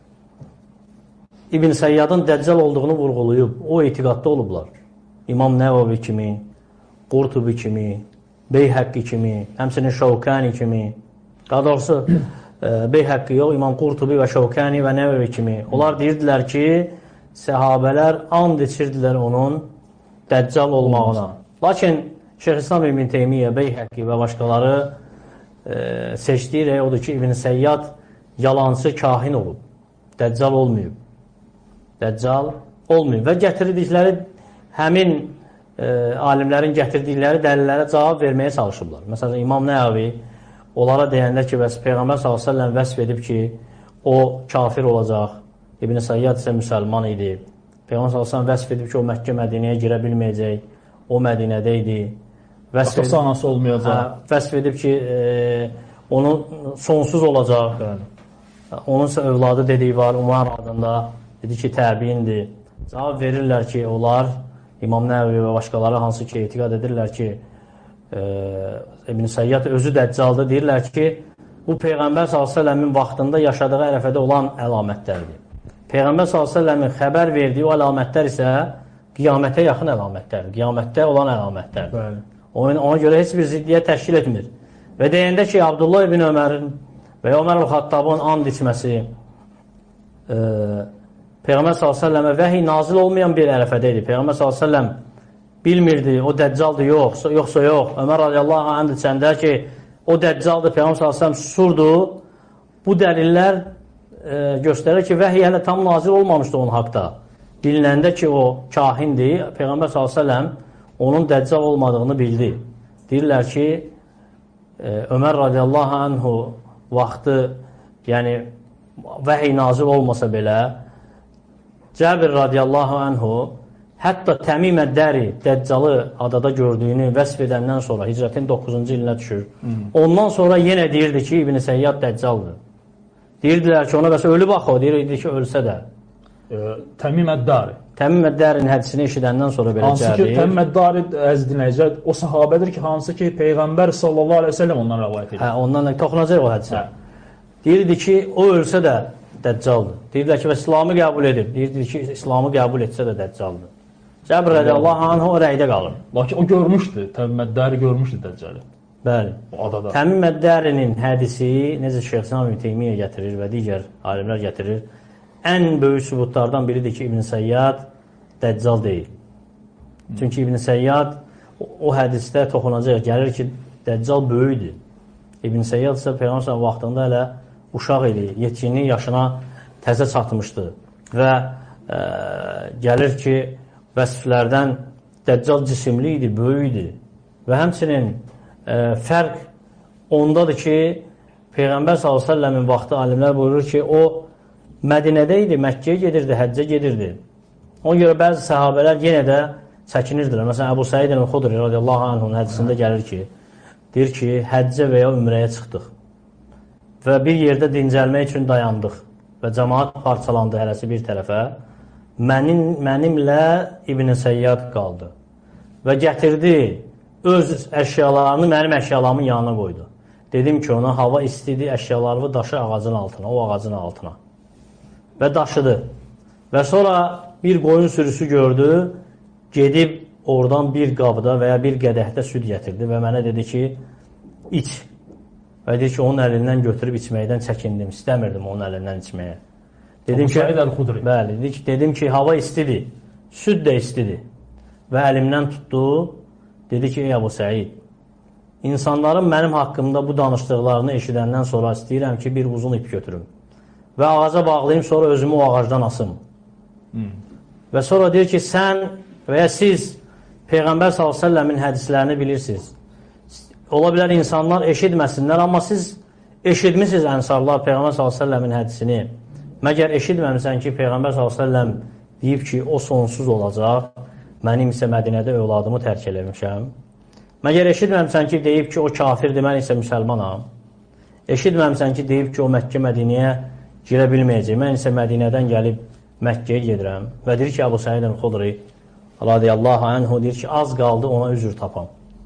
İbn Səyyadın Dəccal olduğunu vurğulayıb, o etiqadda olublar. İmam Nəvavi kimi, Qurtubi kimi, Beyhəqqi kimi, həmçinin Şəvkani kimi, daha doğrusu Beyhəqqi yox, İmam Qurtubi və Şəvkani və Nəvavi kimi. Onlar deyirdilər ki, səhabələr and içirdilər onun Dəccal olmağına. Lakin Şeyx İslam İbn Teymiyyə, Beyhəqqi və başqaları e, seçdiyi rəy odur ki, İbn Səyyad yalancı kahin olub. Dəccal olmayıb. Dəccal olmayıb. Və gətirdikləri həmin e, alimlərin gətirdikləri dəlillərə cavab verməyə çalışıblar. Məsələn, İmam Nəvavi onlara deyəndə ki, bəs Peyğəmbər sallallahu əleyhi və səlləm vəsf edib ki, o kafir olacaq. İbn Səyyad isə müsəlman idi. Peyğəmbər sallallahu əleyhi və səlləm vəsf edib ki, o Məkkə Mədinəyə girə bilməyəcək. O Mədinədə idi. Atası anası olmayacaq. Hə, vəsf edib ki, e, onun sonsuz olacaq. Bəli. Onun isə övladı dediyi var, Umar adında. Dedi ki, təbiindir. Cavab verirlər ki, onlar İmam Nəvavi və başqaları hansı ki, etiqad edirlər ki, e, İbn Səyyad özü Dəccaldır. Deyirlər ki, bu Peyğəmbər sallallahu əleyhi və səlləmin vaxtında yaşadığı ərəfədə olan əlamətlərdir. Peyğəmbər sallallahu əleyhi və səlləmin xəbər verdiyi o əlamətlər isə qiyamətə yaxın əlamətlərdir. Qiyamətdə olan əlamətlərdir. Ona, ona görə heç bir ziddiyyət təşkil etmir. Və deyəndə ki, Abdullah ibn Ömərin və Ömər el-Xattabın and içməsi e, Peyğəmbər sallallahu əleyhi və səlləmə vəhiy nazil olmayan bir ərəfədə idi. Peyğəmbər sallallahu əleyhi və səlləm bilmirdi, o Dəccaldır, yoxsa, yoxsa yox. Ömər radiyallahu anh içəndə ki, o Dəccaldır, Peyğəmbər sallallahu əleyhi və səlləm susurdu. Bu dəlillər e, göstərir ki, vəhiy hələ tam nazil olmamışdı onun haqda. Bilinəndə ki, o kahindir, Peyğəmbər sallallahu əleyhi və səlləm onun Dəccal olmadığını bildi. Deyirlər ki, e, Ömər radiyallahu anhu vaxtı, yəni vəhiy nazil olmasa belə, Cəbir radiyallahu anhu hətta Təmimə Dəri Dəccalı adada gördüyünü vəsf edəndən sonra, hicrətin doqquzuncu ilinə düşür. Hmm. Ondan sonra yenə deyirdi ki, İbn Səyyad Dəccaldır. Deyirdilər ki, ona bəs ölüb axı, o deyirdi ki, ölsə də. E, Təmimə Dəri. Təmimə Dərinin hədisini eşidəndən sonra belə hansı Cəbir. Hansı ki, Təmimə Dəri əziz dinləyicilər, o sahabədir ki, hansı ki, Peyğəmbər sallallahu aleyhi ve sellem ondan rəvayət edir. Hə, ondan toxunacaq o hədisə. Hə. Deyirdi ki, o ölsə də Dəccaldır. Deyirlər ki, və İslamı qəbul edir. Deyirdi ki, İslamı qəbul etsə də Dəccaldır. Cəbir rədiyallahu anh o rəydə qalır. Lakin o görmüşdü, Təmimə Dəri görmüşdü Dəccali. Bəli. O adada. Təmimə Dərinin hədisi, necə Şeyx İslam İbn Teymiyyə gətirir və digər alimlər gətirir, ən böyük sübutlardan biridir ki, İbn Səyyad Dəccal deyil. Çünki İbn Səyyad o, o hədisdə toxunacaq, gəlir ki, Dəccal böyükdür. İbn Səyyad isə Peyğəmbər vaxtında hələ uşaq idi, yetkinlik yaşına təzə çatmışdı və e, gəlir ki, vəsiflərdən Dəccal cisimli idi, böyük idi və həmçinin e, fərq ondadır ki, Peyğəmbər sallallahu əleyhi və səlləmin vaxtı alimlər buyurur ki, o Mədinədə idi, Məkkəyə gedirdi, həccə gedirdi. Ona görə bəzi səhabələr yenə də çəkinirdilər. Məsələn, Əbu Səid el-Xudri radiyallahu anhunun hədisində gəlir ki, deyir ki, həccə və ya ümrəyə çıxdıq və bir yerdə dincəlmək üçün dayandıq və cəmaat parçalandı hələsi bir tərəfə. Mənim, mənimlə İbn Səyyad qaldı və gətirdi öz əşyalarını mənim əşyalarımın yanına qoydu. Dedim ki, ona hava istidi, əşyalarını daşı ağacın altına, o ağacın altına və daşıdı. Və sonra bir qoyun sürüsü gördü, gedib oradan bir qabda və ya bir qədəhdə süd gətirdi və mənə dedi ki, iç. Və dedi ki, onun əlindən götürüb içməkdən çəkindim, istəmirdim onun əlindən içməyə. Dedim ki, bəli, dedi ki, dedim ki, hava istidir, süd də istidir. Və əlimdən tutdu, dedi ki, ey Əbu Səid, insanların mənim haqqımda bu danışdıqlarını eşidəndən sonra istəyirəm ki, bir uzun ip götürüm və ağaca bağlayayım, sonra özümü o ağacdan asım. Hmm. Və sonra deyir ki, sən və ya siz Peyğəmbər sallallahu əleyhi və səlləmin hədislərini bilirsiniz. Ola bilər insanlar eşitməsinlər, amma siz eşitmişsiniz ənsarlar Peyğəmbər sallallahu əleyhi və səlləmin hədisini. Məgər eşitməmisən ki, Peyğəmbər sallallahu əleyhi və səlləm deyib ki, o sonsuz olacaq, mənim isə Mədinədə övladımı tərk eləmişəm. Məgər eşitməmisən ki, deyib ki, o kafirdir, mən isə müsəlmanam. Eşitməmisən ki, deyib ki, o Məkkə Mədinəyə girə bilməyəcək, mən isə Mədinədən gəlib Məkkəyə gedirəm. Və deyir ki, Əbu Səid el-Xudri radiyallahu anhu deyir ki, az qaldı ona üzr tapam.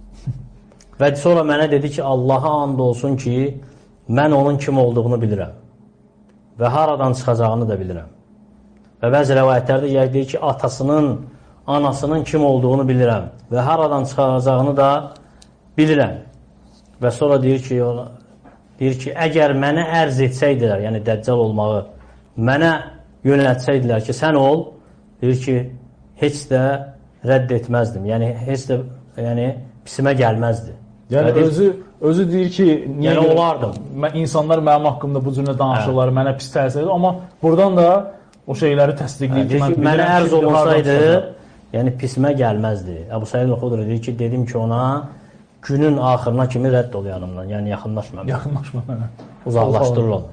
Və sonra mənə dedi ki, Allaha and olsun ki, mən onun kim olduğunu bilirəm və haradan çıxacağını da bilirəm. Və bəzi rəvayətlərdə deyir ki, atasının, anasının kim olduğunu bilirəm və haradan çıxacağını da bilirəm. Və sonra deyir ki, deyir ki, əgər mənə ərz etsəydilər, yəni dəccal olmağı, mənə yönəltsəydilər ki, sən ol, deyir ki, heç də rədd etməzdim. Yəni, heç də yəni, pisimə gəlməzdi. Yəni, deyir, özü, özü deyir ki, niyə yəni, olardım. Mən, insanlar mənim haqqımda bu cürlə danışırlar, hə. Mənə pis təsir edir, amma buradan da o şeyləri təsdiqləyir hə, ki, mənə ərz olunsaydı, yəni, pisimə gəlməzdi. Əbu Səid el-Xudri deyir ki, dedim ki, ona günün axırına kimi rədd ol yanımdan, yəni yaxınlaşma. Yaxınlaşma mənə. Uzaqlaşdırır onu.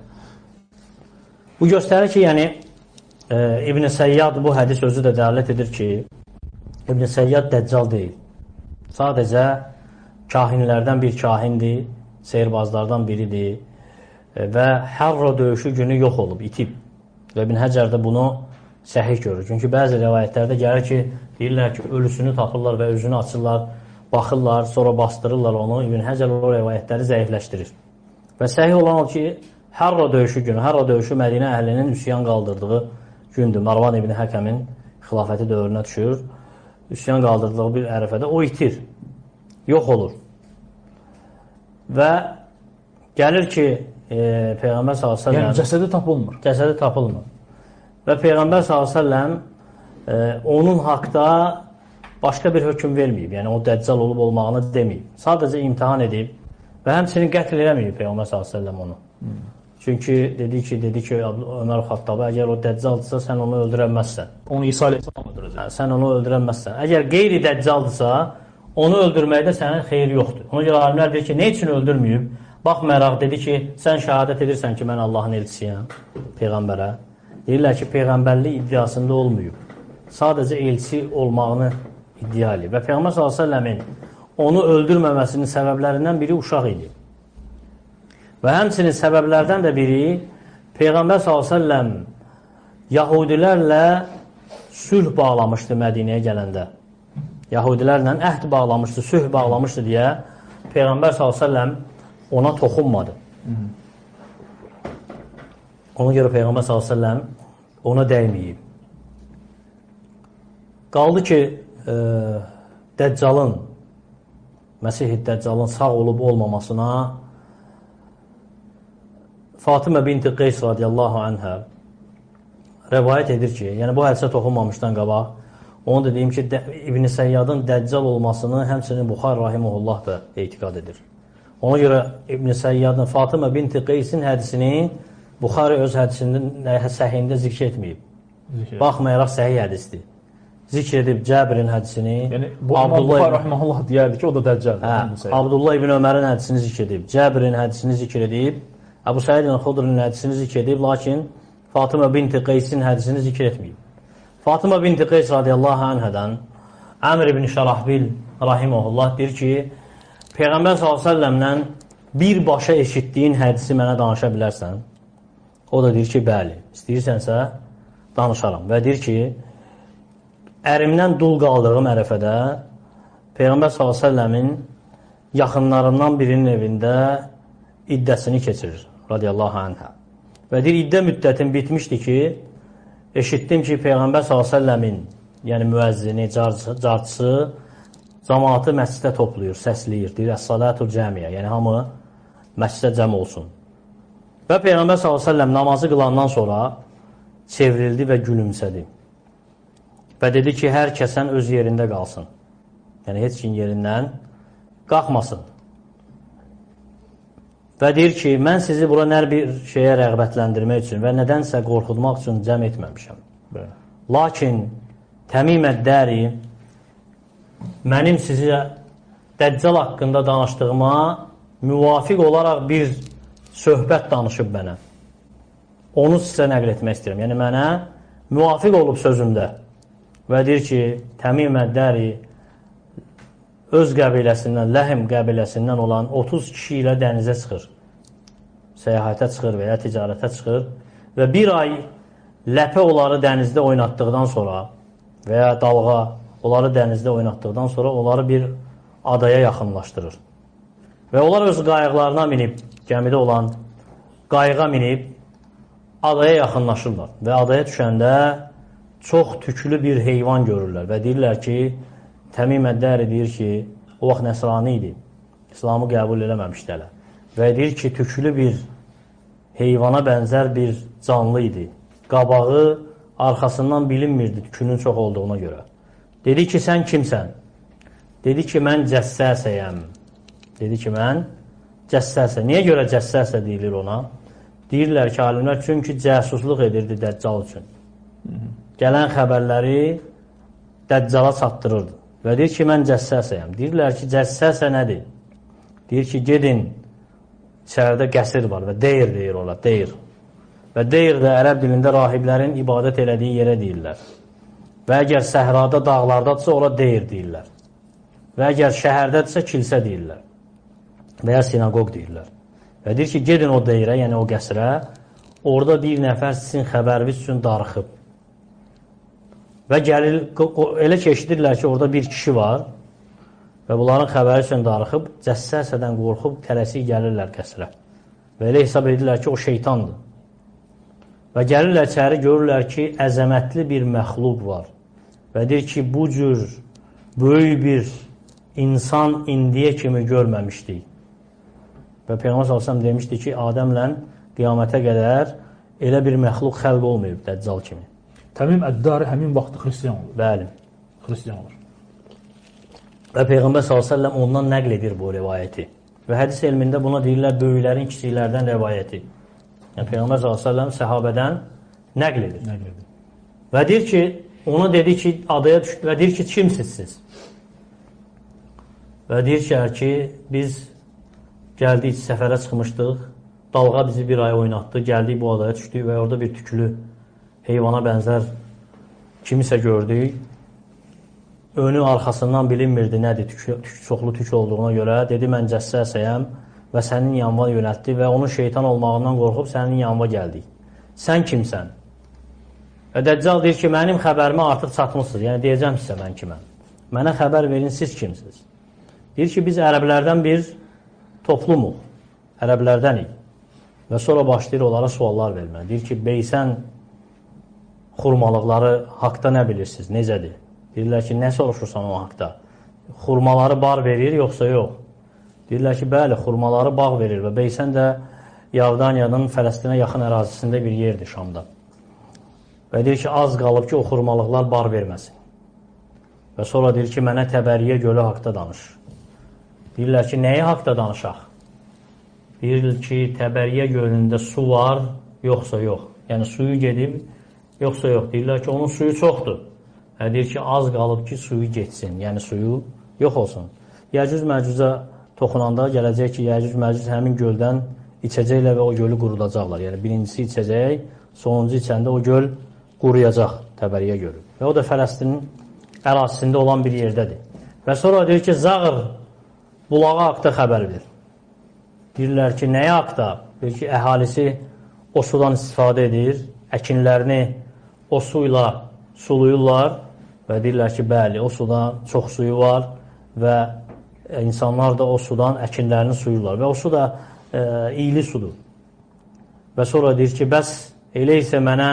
Bu göstərir ki, yəni, e, İbn-i Səyyad bu hədis özü də dəlalət edir ki, İbn-i Səyyad dəccal deyil. Sadəcə kahinlərdən bir kahindir, seyirbazlardan biridir e, və Hərra döyüşü günü yox olub, itib. Və İbn Həcər də bunu səhih görür. Çünki bəzi rəvayətlərdə gəlir ki, deyirlər ki, ölüsünü tapırlar və özünü açırlar, baxırlar, sonra bastırırlar onu. İbn Həcər o rəvayətləri zəifləşdirir. Və səhih olan o ki, Hərra döyüşü günü, Hərra döyüşü Mədinə əhlinin üsyan qaldırdığı gündür. Marvan ibn Həkəmin xilafəti dövrünə düşür. Üsyan qaldırdığı bir ərəfədə o itir, yox olur. Və gəlir ki, e, Peyğəmbər sallallahu əleyhi və səlləm... Yəni, cəsədi tapılmır. Cəsədi tapılmır. Və Peyğəmbər sallallahu əleyhi və səlləm e, onun haqda başqa bir hökm verməyib. Yəni, o dəccal olub olmağını deməyib. Sadəcə imtihan edib və həmçinin qətl eləməyib Peyğəmbər sallallahu əleyhi və səlləm onu. Hmm. Çünki dedi ki, dedi ki, Ömər Xattabı, əgər o dəccaldırsa, sən onu öldürənməzsən. Onu İsa əleyhissalam öldürəcək. Hə, sən onu öldürənməzsən. Əgər qeyri dəccaldırsa, onu öldürməkdə sənin xeyri yoxdur. Ona görə alimlər deyir ki, nə üçün öldürməyib? Baxmayaraq dedi ki, sən şəhadət edirsən ki, mən Allahın elçisiyəm, Peyğəmbərə. Deyirlər ki, Peyğəmbərlik iddiasında olmayıb. Sadəcə elçi olmağını iddia edir. Və Peyğəmbər sallallahu əleyhi və səlləmin onu öldürməməsinin səbəblərindən biri uşaq idi. Və həmçinin səbəblərdən də biri Peyğəmbər sallallahu əleyhi və səlləm Yahudilərlə sülh bağlamışdı Mədinəyə gələndə. Yahudilərlə əhd bağlamışdı, sülh bağlamışdı deyə Peyğəmbər sallallahu əleyhi və səlləm ona toxunmadı. Ona görə Peyğəmbər sallallahu əleyhi və səlləm ona dəyməyib. Qaldı ki, e, Dəccalın, Məsih-i Dəccalın sağ olub olmamasına Fatimə binti Qeys radiyallahu anhə rəvayət edir ki, yəni bu hədisə toxunmamışdan qabaq, onu da deyim ki, İbn-i Səyyadın Dəccal olmasını həmçinin Buxar rahiməhullah da etiqad edir. Ona görə İbn-i Səyyadın Fatimə binti Qeysin hədisini Buxari öz hədisinin səhiyində zikr etməyib. Zikr. Baxmayaraq səhih hədisdir. Zikr edib Cəbirin hədisini. Yəni, bu Buxar rahiməhullah deyərdi ki, o da Dəccaldir. Hə, Abdullah ibn Ömərin hədisini zikr edib, Cəbirin hədisini zikr edib, Əbu Səid el-Xudrinin hədisini zikr edib, lakin Fatimə binti Qeysin hədisini zikr etməyib. Fatimə binti Qeys radiyallahu anhədən Əmr ibn Şərahbil rahiməhullah deyir ki, Peyğəmbər sallallahu əleyhi və səlləmdən birbaşa eşitdiyin hədisi mənə danışa bilərsən? O da deyir ki, bəli, istəyirsənsə danışaram. Və deyir ki, ərimdən dul qaldığım ərəfədə Peyğəmbər sallallahu əleyhi və səlləmin yaxınlarından birinin evində iddəsini keçirir radiyallahu anhə. Və deyir, iddə müddətin bitmişdi ki, eşitdim ki, Peyğəmbər sallallahu əleyhi və səlləmin, yəni müəzzini, carçısı cəmaatı məscidə toplayır, səsləyir, deyir, əs-salatul cəmiyə, yəni hamı məscidə cəm olsun. Və Peyğəmbər sallallahu əleyhi və səlləm namazı qılandan sonra çevrildi və gülümsədi. Və dedi ki, hər kəsən öz yerində qalsın. Yəni, heç kim yerindən qalxmasın. Və deyir ki, mən sizi bura nə bir şeyə rəğbətləndirmək üçün və nədənsə qorxudmaq üçün cəm etməmişəm. Bəli. Lakin Təmim əd-Dəri mənim sizə Dəccal haqqında danışdığıma müvafiq olaraq bir söhbət danışıb mənə. Onu sizə nəql etmək istəyirəm. Yəni, mənə müvafiq olub sözümdə. Və deyir ki, Təmim əd-Dəri öz qəbiləsindən, Ləhim qəbiləsindən olan otuz kişi ilə dənizə çıxır. Səyahətə çıxır və ya ticarətə çıxır. Və bir ay ləpə onları dənizdə oynatdıqdan sonra və ya dalğa onları dənizdə oynatdıqdan sonra onları bir adaya yaxınlaşdırır. Və onlar öz qayıqlarına minib, gəmidə olan qayığa minib, adaya yaxınlaşırlar. Və adaya düşəndə çox tüklü bir heyvan görürlər və deyirlər ki, Təmim əd-Dəri deyir ki, o vaxt nəsrani idi, İslamı qəbul eləməmişdi hələ. Və deyir ki, tüklü bir heyvana bənzər bir canlı idi. Qabağı arxasından bilinmirdi tükünün çox olduğuna görə. Dedi ki, sən kimsən? Dedi ki, mən cəssəsəyəm. Dedi ki, mən cəssəsə. Niyə görə cəssəsə deyilir ona? Deyirlər ki, alimlər, çünki cəsusluq edirdi Dəccal üçün. Gələn xəbərləri Dəccala çatdırırdı. Və deyir ki, mən cəssəsəyəm. Deyirlər ki, cəssəsə nədir? Deyir ki, gedin, içəridə qəsir var və deyir, deyir ola, deyir. Və deyir də ərəb dilində rahiblərin ibadət elədiyi yerə deyirlər. Və əgər səhrada, dağlardadırsa, ola deyir, deyirlər. Və əgər şəhərdədirsə, kilsə deyirlər. Və ya sinagog deyirlər. Və deyir ki, gedin o deyirə, yəni o qəsrə, orada bir nəfər sizin xəbəriniz üçün darıxıb. Və gəlir, elə ki, eşidirlər ki, orada bir kişi var və bunların xəbəri üçün darıxıb, cəssəsədən qorxub, tələsik gəlirlər qəsrə. Və elə hesab edirlər ki, o şeytandır. Və gəlirlər içəri, görürlər ki, əzəmətli bir məxluq var. Və deyir ki, bu cür böyük bir insan indiyə kimi görməmişdik. Və Peyğəmbər sallallahu əleyhi və səlləm demişdi ki, Adəmlə qiyamətə qədər elə bir məxluq xəlq olmayıb Dəccal kimi. Təmim əd-Dəri həmin vaxtı xristiyan olur. Bəli. Xristiyan olur. Və Peyğəmbər sallallahu əleyhi və səlləm ondan nəql edir bu rivayəti. Və hədis elmində buna deyirlər böyüklərin kiçiklərdən rivayəti. Yəni Peyğəmbər sallallahu əleyhi və səlləm səhabədən nəql edir. Nəql edir. Və deyir ki, ona dedi ki, adaya düşdü və deyir ki, kimsiz siz? Və deyir ki, biz gəldik, səfərə çıxmışdıq, dalğa bizi bir ay oynatdı, gəldik bu adaya düşdük və orada bir tüklü heyvana bənzər kimisə gördük. Önü arxasından bilinmirdi nədir, tük, tük, çoxlu tük olduğuna görə. Dedi, mən cəssəsəyəm və sənin yanına yönəltdi və onun şeytan olmağından qorxub sənin yanına gəldik. Sən kimsən? Və Dəccal deyir ki, mənim xəbərimi artıq çatmışsınız. Yəni, deyəcəm sizə mən kiməm. Mənə xəbər verin, siz kimsiniz? Deyir ki, biz ərəblərdən bir toplumuq. Ərəblərdənik. Və sonra başlayır onlara suallar vermə. Deyir ki, Beysən xurmalıqları haqda nə bilirsiniz? Necədir? Deyirlər ki, nə soruşursan o haqda? Xurmaları bar verir, yoxsa yox? Deyirlər ki, bəli, xurmaları bağ verir və Beysən də Yordaniyanın Fələstinə yaxın ərazisində bir yerdir Şamda. Və deyir ki, az qalıb ki, o xurmalıqlar bar verməsin. Və sonra deyir ki, mənə Təbəriyyə gölü haqda danış. Deyirlər ki, nəyi haqda danışaq? Deyirlər ki, Təbəriyyə gölündə su var, yoxsa yox. Yəni, suyu gedib, yoxsa yox. Deyirlər ki, onun suyu çoxdur. Hə, deyir ki, az qalıb ki, suyu geçsin. Yəni, suyu yox olsun. Yəcüc Məcücə toxunanda gələcək ki, Yəcüc Məcüc həmin göldən içəcəklər və o gölü qurudacaqlar. Yəni, birincisi içəcək, sonuncu içəndə o göl quruyacaq, Təbəriyyə gölü. Və o da Fələstinin ərazisində olan bir yerdədir. Və sonra deyir ki, Zağır bulağı haqda xəbər verir. Deyirlər ki, nəyə haqda? Deyir ki, əhalisi o sudan istifadə edir, əkinlərini o suyla suluyurlar və deyirlər ki, bəli, o sudan çox suyu var və insanlar da o sudan əkinlərini suyurlar və o su da e, iyili sudur. Və sonra deyir ki, bəs elə isə mənə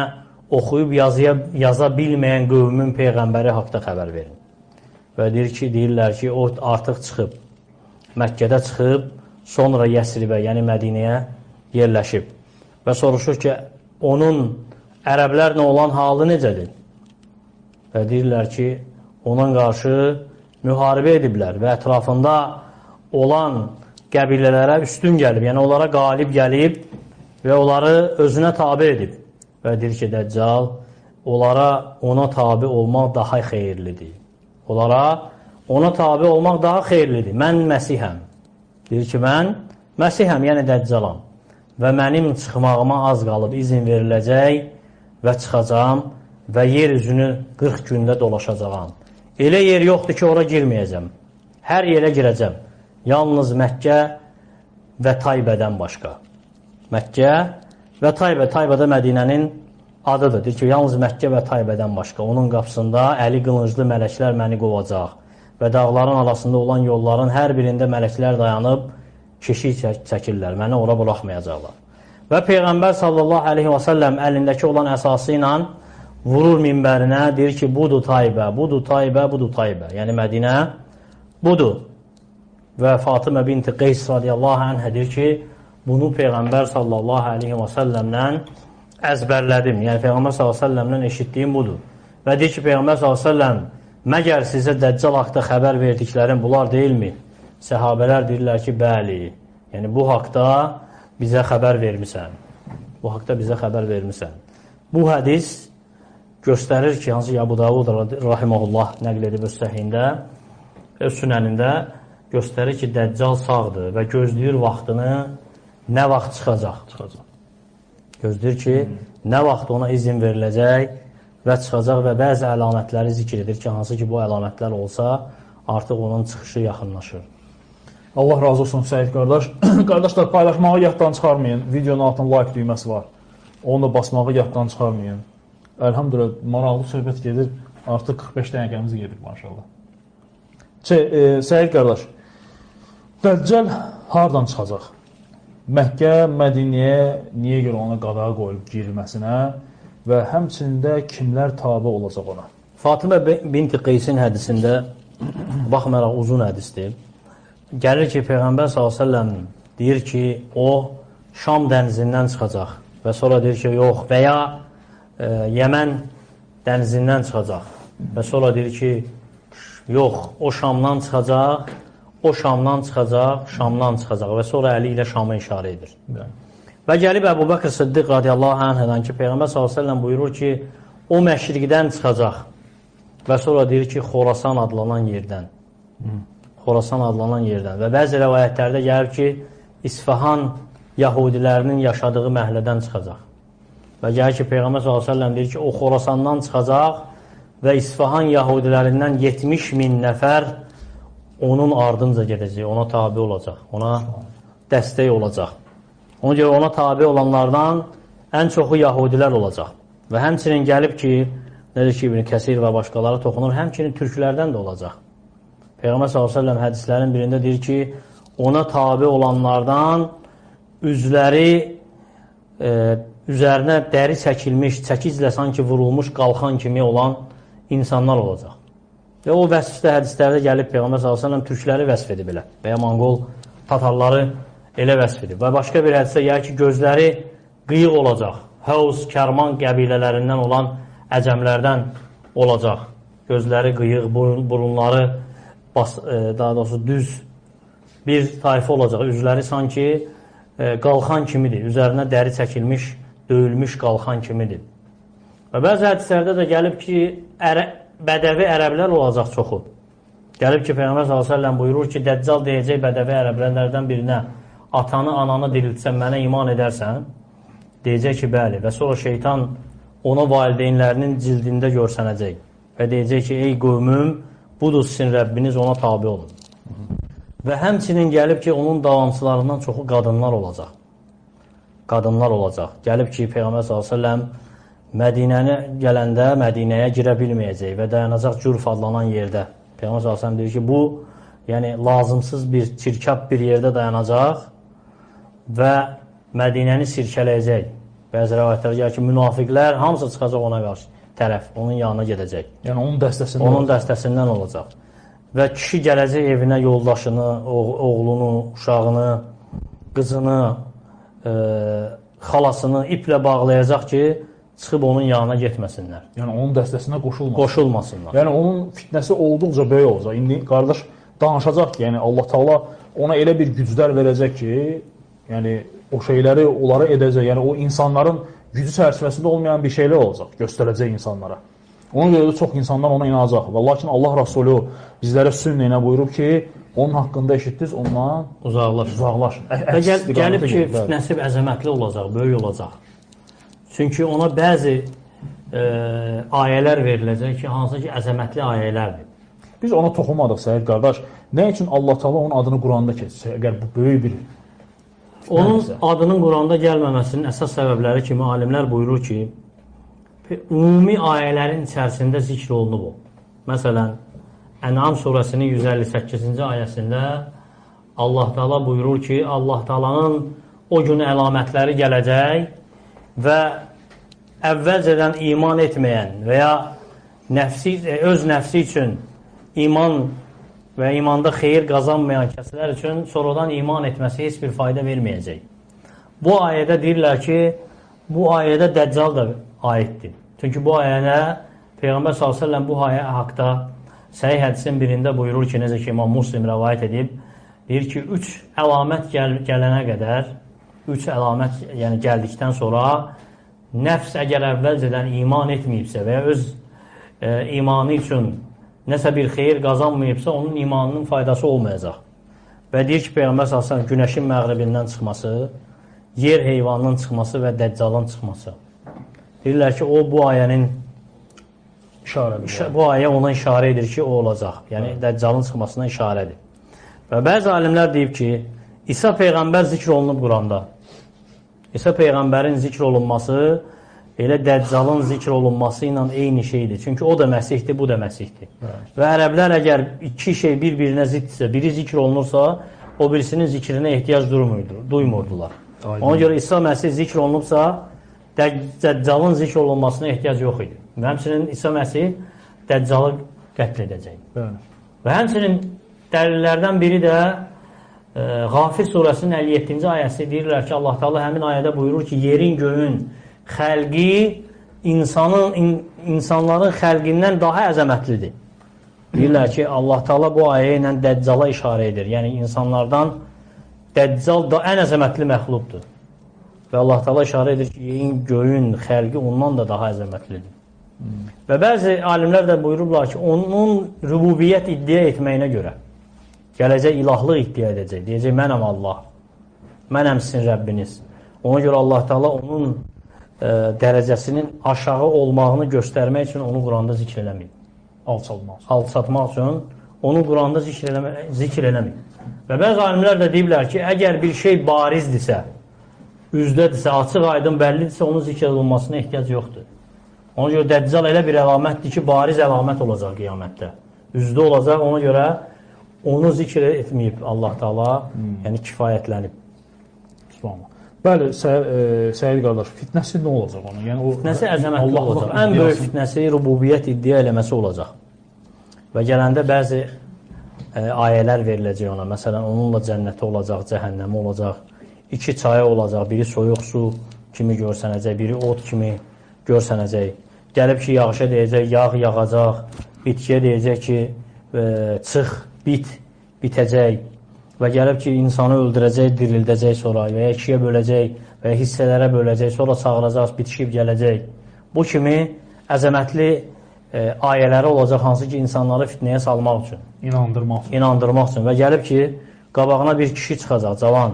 oxuyub yazıya, yaza bilməyən qövmün Peyğəmbəri haqda xəbər verin. Və deyir ki, deyirlər ki, o artıq çıxıb, Məkkədə çıxıb, sonra Yəsribə, yəni Mədinəyə yerləşib. Və soruşur ki, onun ərəblərlə olan halı necədir? Və deyirlər ki, ona qarşı müharibə ediblər və ətrafında olan qəbilələrə üstün gəlib, yəni onlara qalib gəlib və onları özünə tabi edib. Və deyir ki, Dəccal, onlara ona tabi olmaq daha xeyirlidir. Onlara ona tabi olmaq daha xeyirlidir. Mən Məsihəm. Deyir ki, mən Məsihəm, yəni Dəccalam. Və mənim çıxmağıma az qalıb izin veriləcək və çıxacağam və yer üzünü qırx gündə dolaşacağam. Elə yer yoxdur ki, ora girməyəcəm. Hər yerə girəcəm. Yalnız Məkkə və Taybədən başqa. Məkkə və Taybə, Taybədə Mədinənin adıdır. Deyir ki, yalnız Məkkə və Taybədən başqa. Onun qapısında əli qılınclı mələklər məni qovacaq. Və dağların arasında olan yolların hər birində mələklər dayanıb keşik çəkirlər. Məni ora buraxmayacaqlar. Və Peyğəmbər sallallahu aleyhi və səlləm əlindəki olan əsası ilə vurur minbərinə, deyir ki, budur Taybə, budur Taybə, budur Taybə. Yəni Mədinə budur. Və Fatımə binti Qeys radiyallahu anhə deyir ki, bunu Peyğəmbər sallallahu aleyhi və səlləmlə əzbərlədim. Yəni Peyğəmbər sallallahu aleyhi və səlləmlə eşitdiyim budur. Və deyir ki, Peyğəmbər sallallahu aleyhi və səlləm, məgər sizə Dəccal haqda xəbər verdiklərim bunlar deyilmi? Səhabələr deyirlər ki, bəli. Yəni bu haqda bizə xəbər vermisən. Bu haqda bizə xəbər vermisən. Bu hədis göstərir ki, hansı ki, Əbu Davud rahiməhullah nəql edib öz səhiyində, öz sünənində göstərir ki, Dəccal sağdır və gözləyir vaxtını, nə vaxt çıxacaq. çıxacaq. Gözləyir ki, nə vaxt ona izin veriləcək və çıxacaq və bəzi əlamətləri zikr edir ki, hansı ki, bu əlamətlər olsa, artıq onun çıxışı yaxınlaşır. Allah razı olsun Səyid qardaş. Qardaşlar, paylaşmağı yaddan çıxarmayın. Videonun altında like düyməsi var. Onu da basmağı yaddan çıxarmayın. Əlhamdülillah, maraqlı söhbət gedir. Artıq qırx beş dəqiqəmiz gedir, maşallah. Şey, e, Səyid qardaş, Dəccal hardan çıxacaq? Məkkə, Mədiniyə niyə görə ona qadağa qoyulub girilməsinə və həmçində kimlər tabi olacaq ona? Fatimə binti Qeysin hədisində, baxmayaraq uzun hədisdir, gəlir ki, Peyğəmbər sallallahu əleyhi və səlləm deyir ki, o Şam dənizindən çıxacaq və sonra deyir ki, yox, və ya e, Yəmən dənizindən çıxacaq və sonra deyir ki, yox, o Şamdan çıxacaq, o Şamdan çıxacaq, Şamdan çıxacaq və sonra əli ilə Şamı işarə edir. Bəli. Və gəlib Əbu Bəkr Sıddiq radiyallahu anhədən ki, Peyğəmbər sallallahu əleyhi və səlləm buyurur ki, o məşriqdən çıxacaq və sonra deyir ki, Xorasan adlanan yerdən. Hı. Xorasan adlanan yerdən. Və bəzi rəvayətlərdə gəlir ki, İsfahan yahudilərinin yaşadığı məhəllədən çıxacaq. Və gəlir ki, Peyğəmbər sallallahu əleyhi və səlləm deyir ki, o Xorasandan çıxacaq və İsfahan yahudilərindən yetmiş min nəfər onun ardınca gedəcək, ona tabi olacaq, ona dəstək olacaq. Ona görə ona tabi olanlardan ən çoxu yahudilər olacaq. Və həmçinin gəlib ki, nədir ki, İbn Kəsir və başqaları toxunur, həmçinin türklərdən də olacaq. Peyğəmbər sallallahu əleyhi və səlləm hədislərin birində deyir ki, ona tabi olanlardan üzləri e, üzərinə dəri çəkilmiş, çəkiclə sanki vurulmuş qalxan kimi olan insanlar olacaq. Və o vəsfdə hədislərdə gəlib Peyğəmbər sallallahu əleyhi və səlləm türkləri vəsf edib elə və ya Monqol tatarları elə vəsf edib. Və başqa bir hədisdə gəlir ki, gözləri qıyıq olacaq. Həvz, Kərman qəbilələrindən olan əcəmlərdən olacaq. Gözləri qıyıq, burunları bas, daha doğrusu düz bir tayfa olacaq. Üzləri sanki qalxan kimidir. Üzərinə dəri çəkilmiş, döyülmüş qalxan kimidir. Və bəzi hədislərdə də gəlib ki, ərə bədəvi ərəblər olacaq çoxu. Gəlib ki, Peyğəmbər sallallahu əleyhi və səlləm buyurur ki, Dəccal deyəcək bədəvi ərəblərdən birinə, atanı, ananı diriltsən, mənə iman edərsən, deyəcək ki, bəli. Və sonra şeytan ona valideynlərinin cildində görsənəcək və deyəcək ki, ey qövmüm, budur sizin Rəbbiniz, ona tabi olun. Və həmçinin gəlib ki, onun davamçılarından çoxu qadınlar olacaq. Qadınlar olacaq. Gəlib ki, Peyğəmbər sallallahu əleyhi və səlləm Mədinəni gələndə Mədinəyə girə bilməyəcək və dayanacaq Cürf adlanan yerdə. Peyğəmbər sallallahu əleyhi və səlləm deyir ki, bu, yəni lazımsız bir, çirkab bir yerdə dayanacaq və Mədinəni sirkələyəcək. Bəzi rəvayətlər gəlir ki, münafiqlər hamısı çıxacaq ona qarşı tərəf, onun yanına gedəcək. Yəni onun dəstəsindən onun olacaq. dəstəsindən olacaq. Və kişi gələcək evinə yoldaşını, oğlunu, uşağını, qızını, e, xalasını iplə bağlayacaq ki, çıxıb onun yanına getməsinlər. Yəni onun dəstəsinə qoşulmasınlar. Qoşulmasınlar. Yəni onun fitnəsi olduqca böyük olacaq. İndi qardaş danışacaq ki, yəni Allah Taala ona elə bir güclər verəcək ki, yəni o şeyləri onlara edəcək. Yəni o insanların gücü çərçivəsində olmayan bir şeylər olacaq, göstərəcək insanlara. Ona görə də çox insanlar ona inanacaq. Və lakin Allah Rasulü bizlərə sünnə ilə buyurub ki, onun haqqında eşitdiniz, ondan uzaqlaş. uzaqlaş. Və gəl, gəlib ki, fitnəsi əzəmətli olacaq, böyük olacaq. Çünki ona bəzi e, ayələr veriləcək ki, hansı ki, əzəmətli ayələrdir. Biz ona toxunmadıq, Səyyid qardaş. Nə üçün Allah Taala onun adını Quranda keçirsə, əgər bu böyük bir onun adının Quranda gəlməməsinin əsas səbəbləri kimi alimlər buyurur ki, ümumi ayələrin içərisində zikr olunub o. Məsələn, Ən'am surəsinin yüz əlli səkkizinci ayəsində Allah Taala buyurur ki, Allah Taalanın o gün əlamətləri gələcək və əvvəlcədən iman etməyən və ya nəfsi, öz nəfsi üçün iman və imanda xeyir qazanmayan kəslər üçün sonradan iman etməsi heç bir fayda verməyəcək. Bu ayədə deyirlər ki, bu ayədə Dəccal da aiddir. Çünki bu ayədə Peyğəmbər sallallahu əleyhi və səlləm bu ayə haqda səhih hədisin birində buyurur ki, necə ki İmam Muslim rəvayət edib, deyir ki, üç əlamət gəl gələnə qədər, üç əlamət yəni gəldikdən sonra nəfs əgər əvvəlcədən iman etməyibsə və ya öz e, imanı üçün nəsə bir xeyir qazanmayıbsa, onun imanının faydası olmayacaq. Və deyir ki, Peyğəmbər sallallahu əleyhi və səlləm günəşin məğribindən çıxması, yer heyvanının çıxması və Dəccalın çıxması. Deyirlər ki, o bu ayənin işarədir. Bu ayə ona işarə edir ki, o olacaq. Yəni, evet. Dəccalın çıxmasına işarədir. Və bəzi alimlər deyib ki, İsa Peyğəmbər zikr olunub Quranda. İsa Peyğəmbərin zikr olunması elə Dəccalın zikr olunması ilə eyni şeydir. Çünki o da Məsihdir, bu da Məsihdir. Evet. Və ərəblər əgər iki şey bir-birinə ziddirsə, biri zikr olunursa, o birisinin zikrinə ehtiyac duymurdular. Aynen. Ona görə İsa Məsih zikr olunubsa, Dəccalın zikr olunmasına ehtiyac yox idi. Və həmçinin İsa Məsih Dəccalı qətl edəcək. Evet. Və həmçinin dəlillərdən biri də e, Qafir surəsinin əlli yeddinci ayəsi deyirlər ki, Allah Teala həmin ayədə buyurur ki, yerin, göyün xəlqi insanın, in, insanların xəlqindən daha əzəmətlidir. Deyirlər ki, Allah Teala bu ayə ilə Dəccala işarə edir. Yəni, insanlardan Dəccal da ən əzəmətli məxluqdur. Və Allah Teala işarə edir ki, yerin, göyün xəlqi ondan da daha əzəmətlidir. Hmm. Və bəzi alimlər də buyurublar ki, onun rübubiyyət iddia etməyinə görə gələcək ilahlıq iddia edəcək. Deyəcək, mənəm Allah, mənəm sizin Rəbbiniz. Ona görə Allah Teala onun e, dərəcəsinin aşağı olmağını göstərmək üçün onu Quranda zikr eləməyib. Alçaltmaq. Alçatmaq üçün onu Quranda zikr, eləmə, zikr eləməyib. Və bəzi alimlər də deyiblər ki, əgər bir şey barizdirsə, üzdədirsə, açıq aydın bəllidirsə, onun zikr olunmasına ehtiyac yoxdur. Ona görə Dəccal elə bir əlamətdir ki, bariz əlamət olacaq qiyamətdə. Üzdə olacaq, ona görə onu zikr etməyib Allah Teala, hmm. yəni kifayətlənib. Subhanallah. Bəli, Səyyid qardaş, fitnəsi nə olacaq onun? Yəni, o, fitnəsi əzəmətli Allah olacaq. Ən böyük fitnəsi rububiyyət iddia eləməsi olacaq. Və gələndə bəzi e, ayələr veriləcək ona. Məsələn, onunla cənnəti olacaq, cəhənnəmi olacaq, iki çayı olacaq, biri soyuq su kimi görsənəcək, biri ot kimi görsənəcək. Gəlib ki, yağışa deyəcək, yağ yağacaq, bitkiyə deyəcək ki, e, çıx, bit, bitəcək və gəlib ki, insanı öldürəcək, dirildəcək sonra və ya ikiyə böləcək və ya hissələrə böləcək, sonra çağıracaq, bitişib gələcək. Bu kimi əzəmətli e, ayələri olacaq, hansı ki, insanları fitnəyə salmaq üçün. İnandırmaq üçün. İnandırmaq üçün və gəlib ki, qabağına bir kişi çıxacaq, cavan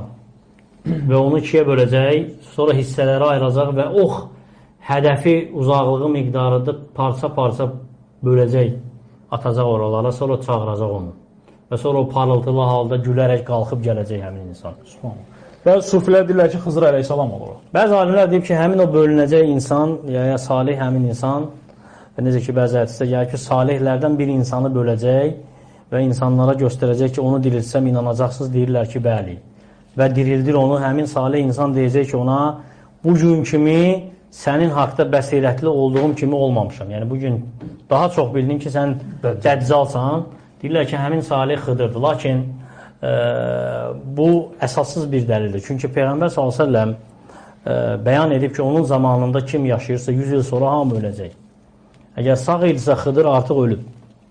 və onu ikiyə böləcək, sonra hissələrə ayıracaq və ox hədəfi uzaqlığı miqdarında parça-parça böləcək, atacaq oralara, sonra çağıracaq onu. Və sonra o parıltılı halda gülərək qalxıb gələcək həmin insan. Və sufilər deyirlər ki, Xızır əleyhissalam olur. Bəzi alimlər deyib ki, həmin o bölünəcək insan, ya, ya salih həmin insan, və necə ki, bəzi hədisdə gəlir ki, salihlərdən bir insanı böləcək və insanlara göstərəcək ki, onu diriltsəm inanacaqsınız, deyirlər ki, bəli. Və dirildir onu, həmin salih insan deyəcək ki, ona, bu gün kimi sənin haqda bəsirətli olduğum kimi olmamışam. Yəni, bugün daha çox bildin ki, sən dəccalsan. Deyirlər ki, həmin Salih Xıdırdır. Lakin e, bu əsassız bir dəlildir. Çünki Peyğəmbər sallallahu əleyhi və səlləm e, bəyan edib ki, onun zamanında kim yaşayırsa yüz il sonra hamı öləcək. Əgər sağ idisə Xıdır artıq ölüb.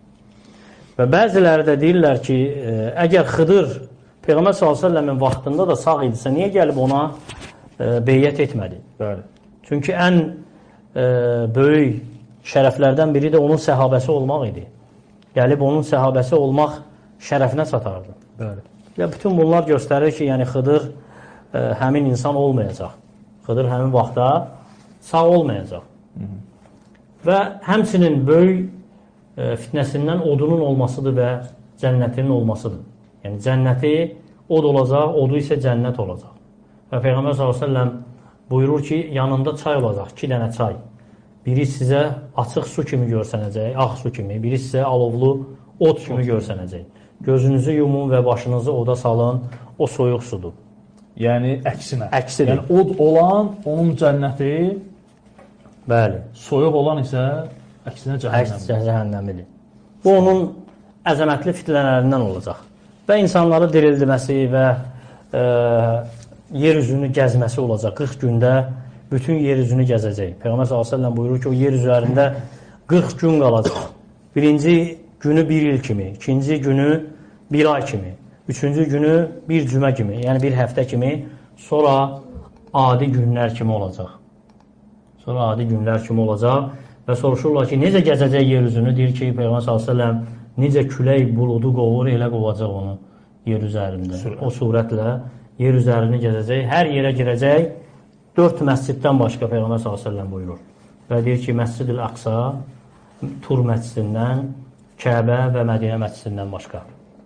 Və bəziləri də deyirlər ki, e, əgər Xıdır Peyğəmbər sallallahu əleyhi və səlləmin vaxtında da sağ idisə, niyə gəlib ona e, beyyət etmədi? Bəli. Çünki ən e, böyük şərəflərdən biri də onun səhabəsi olmaq idi. Gəlib onun səhabəsi olmaq şərəfinə çatardı. Bəli. Və bütün bunlar göstərir ki, yəni Xıdır e, həmin insan olmayacaq. Xıdır həmin vaxtda sağ olmayacaq. Hı -hı. Və həmçinin böyük e, fitnəsindən odunun olmasıdır və cənnətinin olmasıdır. Yəni cənnəti od olacaq, odu isə cənnət olacaq. Və Peyğəmbər sallallahu əleyhi və səlləm buyurur ki, yanında çay olacaq, iki dənə çay. Biri sizə açıq su kimi görsənəcək, ağ su kimi, biri sizə alovlu od kimi görsənəcək. Gözünüzü yumun və başınızı oda salın, o soyuq sudur. Yəni, əksinə. Əksidir. Yəni, od olan, onun cənnəti, bəli. Soyuq olan isə əksinə cəhənnəmidir. cəhənnəmidir. Bu, onun əzəmətli fitnələrindən olacaq. Və insanları dirildməsi və e, yer üzünü gəzməsi olacaq. qırx gündə bütün yer üzünü gəzəcək. Peyğəmbər sallallahu əleyhi və səlləm buyurur ki, o yer üzərində qırx gün qalacaq. Birinci günü bir il kimi, ikinci günü bir ay kimi, üçüncü günü bir cümə kimi, yəni bir həftə kimi, sonra adi günlər kimi olacaq. Sonra adi günlər kimi olacaq və soruşurlar ki, necə gəzəcək yer üzünü? Deyir ki, Peyğəmbər sallallahu əleyhi və səlləm necə külək buludu qovur, elə qovacaq onu yer üzərində. Sürət. O surətlə yer üzərini gəzəcək, hər yerə girəcək, dörd məsciddən başqa Peyğəmbər sallallahu əleyhi və səlləm buyurur. Və deyir ki, Məscid-ül Aqsa, Tur məscidindən, Kəbə və Mədinə məscidindən başqa.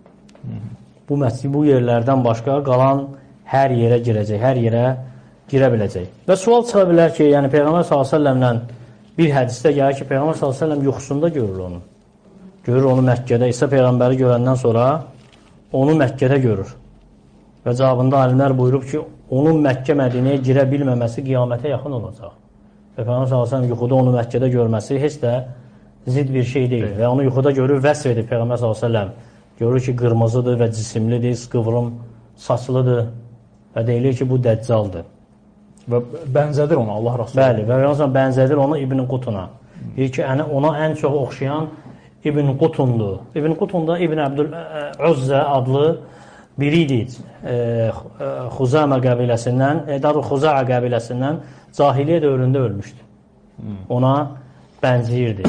Bu məscid, bu yerlərdən başqa qalan hər yerə girəcək, hər yerə girə biləcək. Və sual çıxa bilər ki, yəni Peyğəmbər sallallahu əleyhi və səlləmlə bir hədisdə gəlir ki, Peyğəmbər sallallahu əleyhi və səlləm yuxusunda görür onu. Görür onu Məkkədə, İsa Peyğəmbəri görəndən sonra onu Məkkədə görür. Və cavabında alimlər buyurub ki, onun Məkkə Mədinəyə girə bilməməsi qiyamətə yaxın olacaq. Və Peyğəmbər sallallahu əleyhi və səlləm yuxuda onu Məkkədə görməsi heç də zid bir şey deyil. Və onu yuxuda görür, vəsf edir Peyğəmbər sallallahu əleyhi və səlləm. Görür ki, qırmızıdır və cisimlidir, qıvrım saçlıdır və deyilir ki, bu dəccaldır. Və bənzədir ona Allah Rasulü. Bəli, və Peyğəmbər bənzədir ona İbn Qutuna. Deyir ki, ona ən çox oxşayan İbn Qutundur. İbn Qutun da İbn Əbdül-Uzzə adlı biri idi. Xuzəmə qəbiləsindən, daha Xuzaə qəbiləsindən cahiliyyə dövründə ölmüşdü. Ona bənzəyirdi.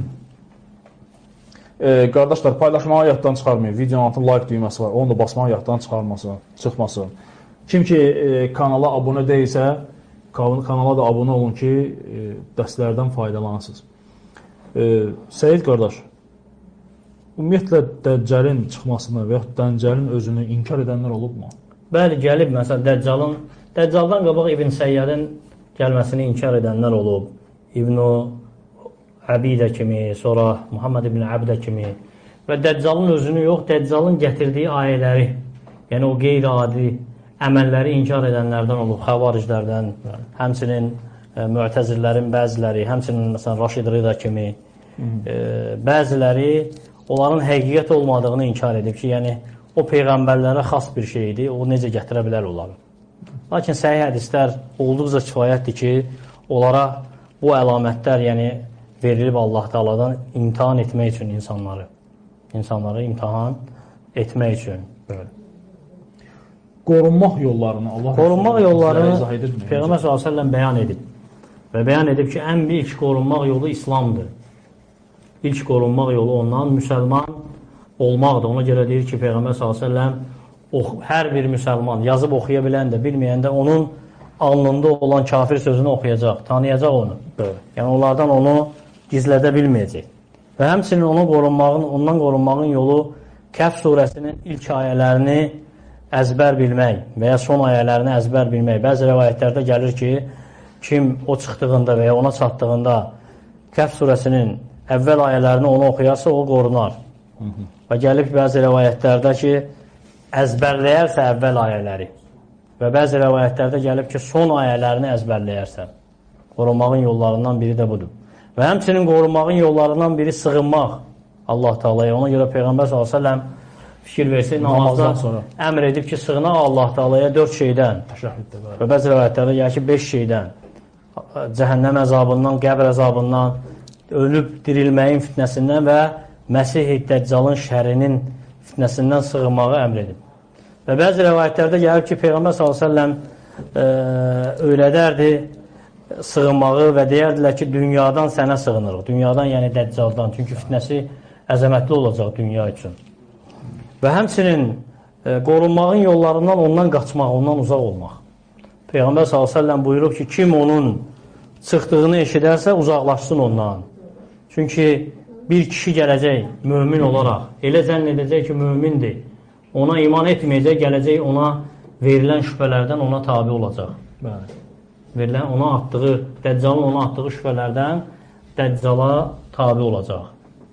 e, qardaşlar, paylaşmağı yaddan çıxarmayın. Videonun altında like düyməsi var. Onu da basmağı yaddan çıxarmasın, çıxmasın. Kim ki e, kanala abunə deyilsə, kanala da abunə olun ki, e, dərslərdən faydalanasınız. E, Səyid qardaş, ümumiyyətlə Dəccəlin çıxmasını və yaxud Dəccəlin özünü inkar edənlər olubmu? Bəli, gəlib. Məsələn, Dəccalın, Dəccaldan qabaq İbn Səyyədin gəlməsini inkar edənlər olub. İbn-i Əbidə kimi, sonra Muhammed ibn Əbdə kimi və Dəccalın özünü yox, Dəccalın gətirdiyi ayələri, yəni o qeyri-adi əməlləri inkar edənlərdən olub, xəvariclərdən, həmçinin e, müətəzillərin bəziləri, həmçinin məsələn Raşid Rida kimi e, bəziləri onların həqiqət olmadığını inkar edib ki, yəni o peyğəmbərlərə xas bir şeydir, o necə gətirə bilər onları. Lakin səhih hədislər olduqca kifayətdir ki, onlara bu əlamətlər yəni verilib Allah Teala'dan imtihan etmək üçün insanları. İnsanları imtihan etmək üçün. Böyle. Qorunmaq yollarını Allah Qorunmaq yollarını Peyğəmbər sallallahu əleyhi və səlləm bəyan edib. Və bəyan edib ki, ən ilk qorunmaq yolu İslamdır. İlk qorunmaq yolu ondan müsəlman olmaqdır. Ona görə deyir ki, Peyğəmbər sallallahu əleyhi və səlləm hər bir müsəlman, yazıb oxuya bilən də, bilməyən də onun alnında olan kafir sözünü oxuyacaq, tanıyacaq onu. Böyle. Yəni onlardan onu gizlədə bilməyəcək. Və həmçinin onu qorunmağın, ondan qorunmağın yolu Kəhf surəsinin ilk ayələrini əzbər bilmək və ya son ayələrini əzbər bilmək. Bəzi rəvayətlərdə gəlir ki, kim o çıxdığında və ya ona çatdığında Kəhf surəsinin əvvəl ayələrini ona oxuyarsa, o qorunar. Hı -hı. Və gəlib bəzi rəvayətlərdə ki, əzbərləyərsə əvvəl ayələri, Və bəzi rəvayətlərdə gəlib ki, son ayələrini əzbərləyərsən. Qorunmağın yollarından biri də budur. Və həmçinin qorunmağın yollarından biri sığınmaq Allah Taalaya. Ona görə Peyğəmbər sallallahu əleyhi və səlləm fikir versə, namazdan sonra əmr edib ki, sığınaq Allah Taalaya dörd şeydən. Və bəzi rəvayətlərdə gəlir ki, beş şeydən. Cəhənnəm əzabından, qəbr əzabından, ölüb dirilməyin fitnəsindən və Məsih Dəccalın şərrinin fitnəsindən sığınmağı əmr edib. Və bəzi rəvayətlərdə gəlir ki, Peyğəmbər sallallahu əleyhi və səlləm öyrədərdi sığınmağı və deyərdilər ki, dünyadan sənə sığınırıq. Dünyadan, yəni Dəccaldan. Çünki fitnəsi əzəmətli olacaq dünya üçün. Və həmçinin e, qorunmağın yollarından ondan qaçmaq, ondan uzaq olmaq. Peyğəmbər sallallahu əleyhi və səlləm buyurub ki, kim onun çıxdığını eşidərsə, uzaqlaşsın ondan. Çünki bir kişi gələcək mömin olaraq, elə zənn edəcək ki, mömindir. Ona iman etməyəcək, gələcək ona verilən şübhələrdən ona tabi olacaq. Bəli. Verilən, ona atdığı, Dəccalın ona atdığı şübhələrdən Dəccala tabi olacaq.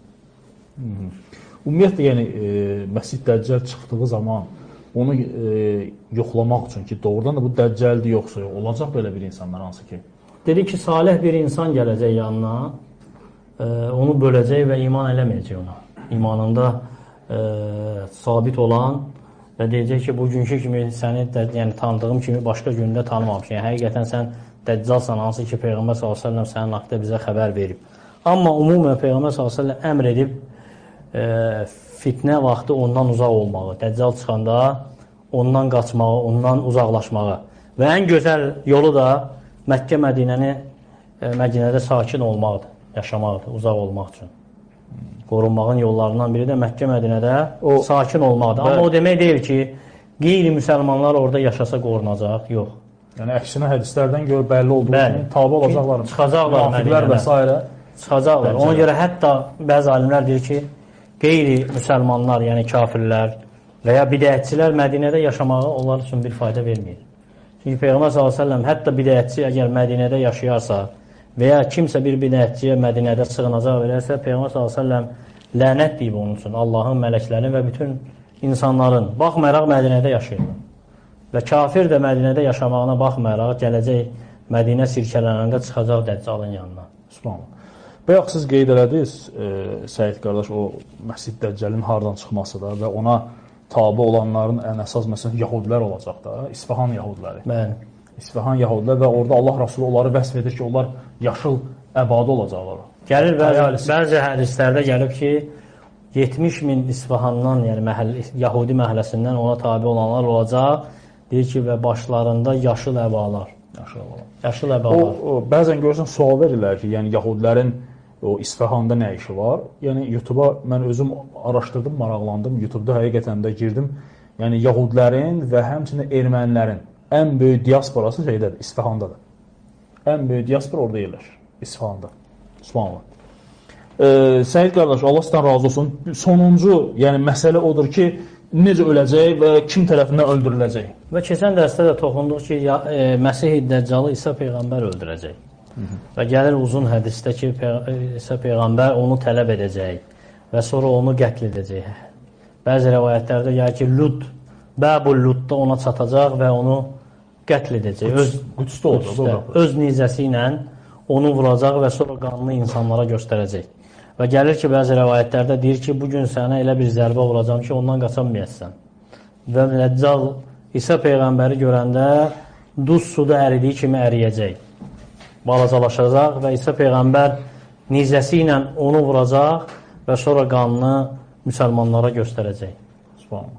Hı-hı. Ümumiyyətlə, yəni, e, Məsih Dəccal çıxdığı zaman onu e, yoxlamaq üçün ki, doğrudan da bu Dəccaldir yoxsa yox, olacaq belə bir insanlar hansı ki? Dedi ki, salih bir insan gələcək yanına, e, onu böləcək və iman eləməyəcək ona. İmanında e, sabit olan və deyəcək ki, bugünkü kimi səni yəni, tanıdığım kimi başqa gündə tanımamışım. Yəni, həqiqətən sən Dəccalsan, hansı ki, Peyğəmbər sallallahu əleyhi və səlləm sənin haqqda bizə xəbər verib. Amma umumən Peyğəmbər sallallahu əleyhi və səlləm əmr edib e, fitnə vaxtı ondan uzaq olmağı, Dəccal çıxanda ondan qaçmağı, ondan uzaqlaşmağı və ən gözəl yolu da Məkkə Mədinəni e, Mədinədə sakin olmaqdır, yaşamaqdır, uzaq olmaq üçün. Qorunmağın yollarından biri də Məkkə Mədinədə o, sakin olmaqdır. Amma o demək deyil ki, qeyri-müsəlmanlar orada yaşasa qorunacaq, yox. Yəni, əksinə hədislərdən görə bəlli olduğu kimi tabi olacaqlar. Çıxacaqlar Mədinədə. Və s. Çıxacaqlar. Ona görə hətta bəzi alimlər deyir ki, qeyri-müsəlmanlar, yəni kafirlər və ya bidətçilər Mədinədə yaşamağı onlar üçün bir fayda vermir. Çünki Peyğəmbər sallallahu əleyhi və səlləm hətta bidətçi əgər Mədinədə yaşayarsa və ya kimsə bir bidətçiyə Mədinədə sığınacaq verərsə, Peyğəmbər sallallahu əleyhi və səlləm lənət deyib onun üçün, Allahın mələklərinin və bütün insanların, baxmayaraq Mədinədə yaşayırlar. Və kafir də Mədinədə yaşamağına baxmayaraq gələcək Mədinə sirkələnəndə çıxacaq Dəccalın yanına. Subhanallah. Bayaq siz qeyd elədiniz, e, Səid qardaş, o Məsih Dəccalın hardan çıxması da və ona tabi olanların ən əsas məsələn Yahudilər olacaq da, İsfahan Yahudiləri. Bəli. İsfahan Yahudilər və orada Allah Rasulü onları vəsf edir ki, onlar yaşıl əbadı olacaqlar. Gəlir bəzi, bəzi hədislərdə gəlib ki, yetmiş min İsfahandan, yəni məhəll, Yahudi məhəlləsindən ona tabi olanlar olacaq. Deyir ki, və başlarında yaşıl əbalar. Yaşıl əbalar. Yaşıl əbalar. O, o, bəzən görürsən, sual verirlər ki, yəni Yahudilərin o İsfahanda nə işi var? Yəni YouTube-a mən özüm araşdırdım, maraqlandım. YouTube-da həqiqətən də girdim. Yəni Yahudilərin və həmçinin ermənilərin ən böyük diasporası şeydədir, İsfahandadır. Ən böyük diaspora orada yerləşir, İsfahanda. Subhanallah. Ee, Səid qardaş, Allah sizdən razı olsun. Sonuncu, yəni məsələ odur ki, necə öləcək və kim tərəfindən öldürüləcək? Və keçən dərsdə də toxunduq ki, ya, e, Məsih Dəccalı İsa Peyğəmbər öldürəcək. Hı -hı. Və gəlir uzun hədisdə ki, Pey İsa Peyğəmbər onu tələb edəcək və sonra onu qətl edəcək. Bəzi rəvayətlərdə gəlir ki, Lut, Bəbul Lutda ona çatacaq və onu qətl edəcək. Öz, Qüdsdə olacaq. Öz nizəsi ilə onu vuracaq və sonra qanını insanlara göstərəcək. Və gəlir ki, bəzi rəvayətlərdə deyir ki, bugün sənə elə bir zərbə vuracam ki, ondan qaçamayəsən. Və Dəccal İsa Peyğəmbəri görəndə duz suda əridiyi kimi əriyəcək. Balacalaşacaq və İsa Peyğəmbər nizəsi ilə onu vuracaq və sonra qanını müsəlmanlara göstərəcək. Subhanallah.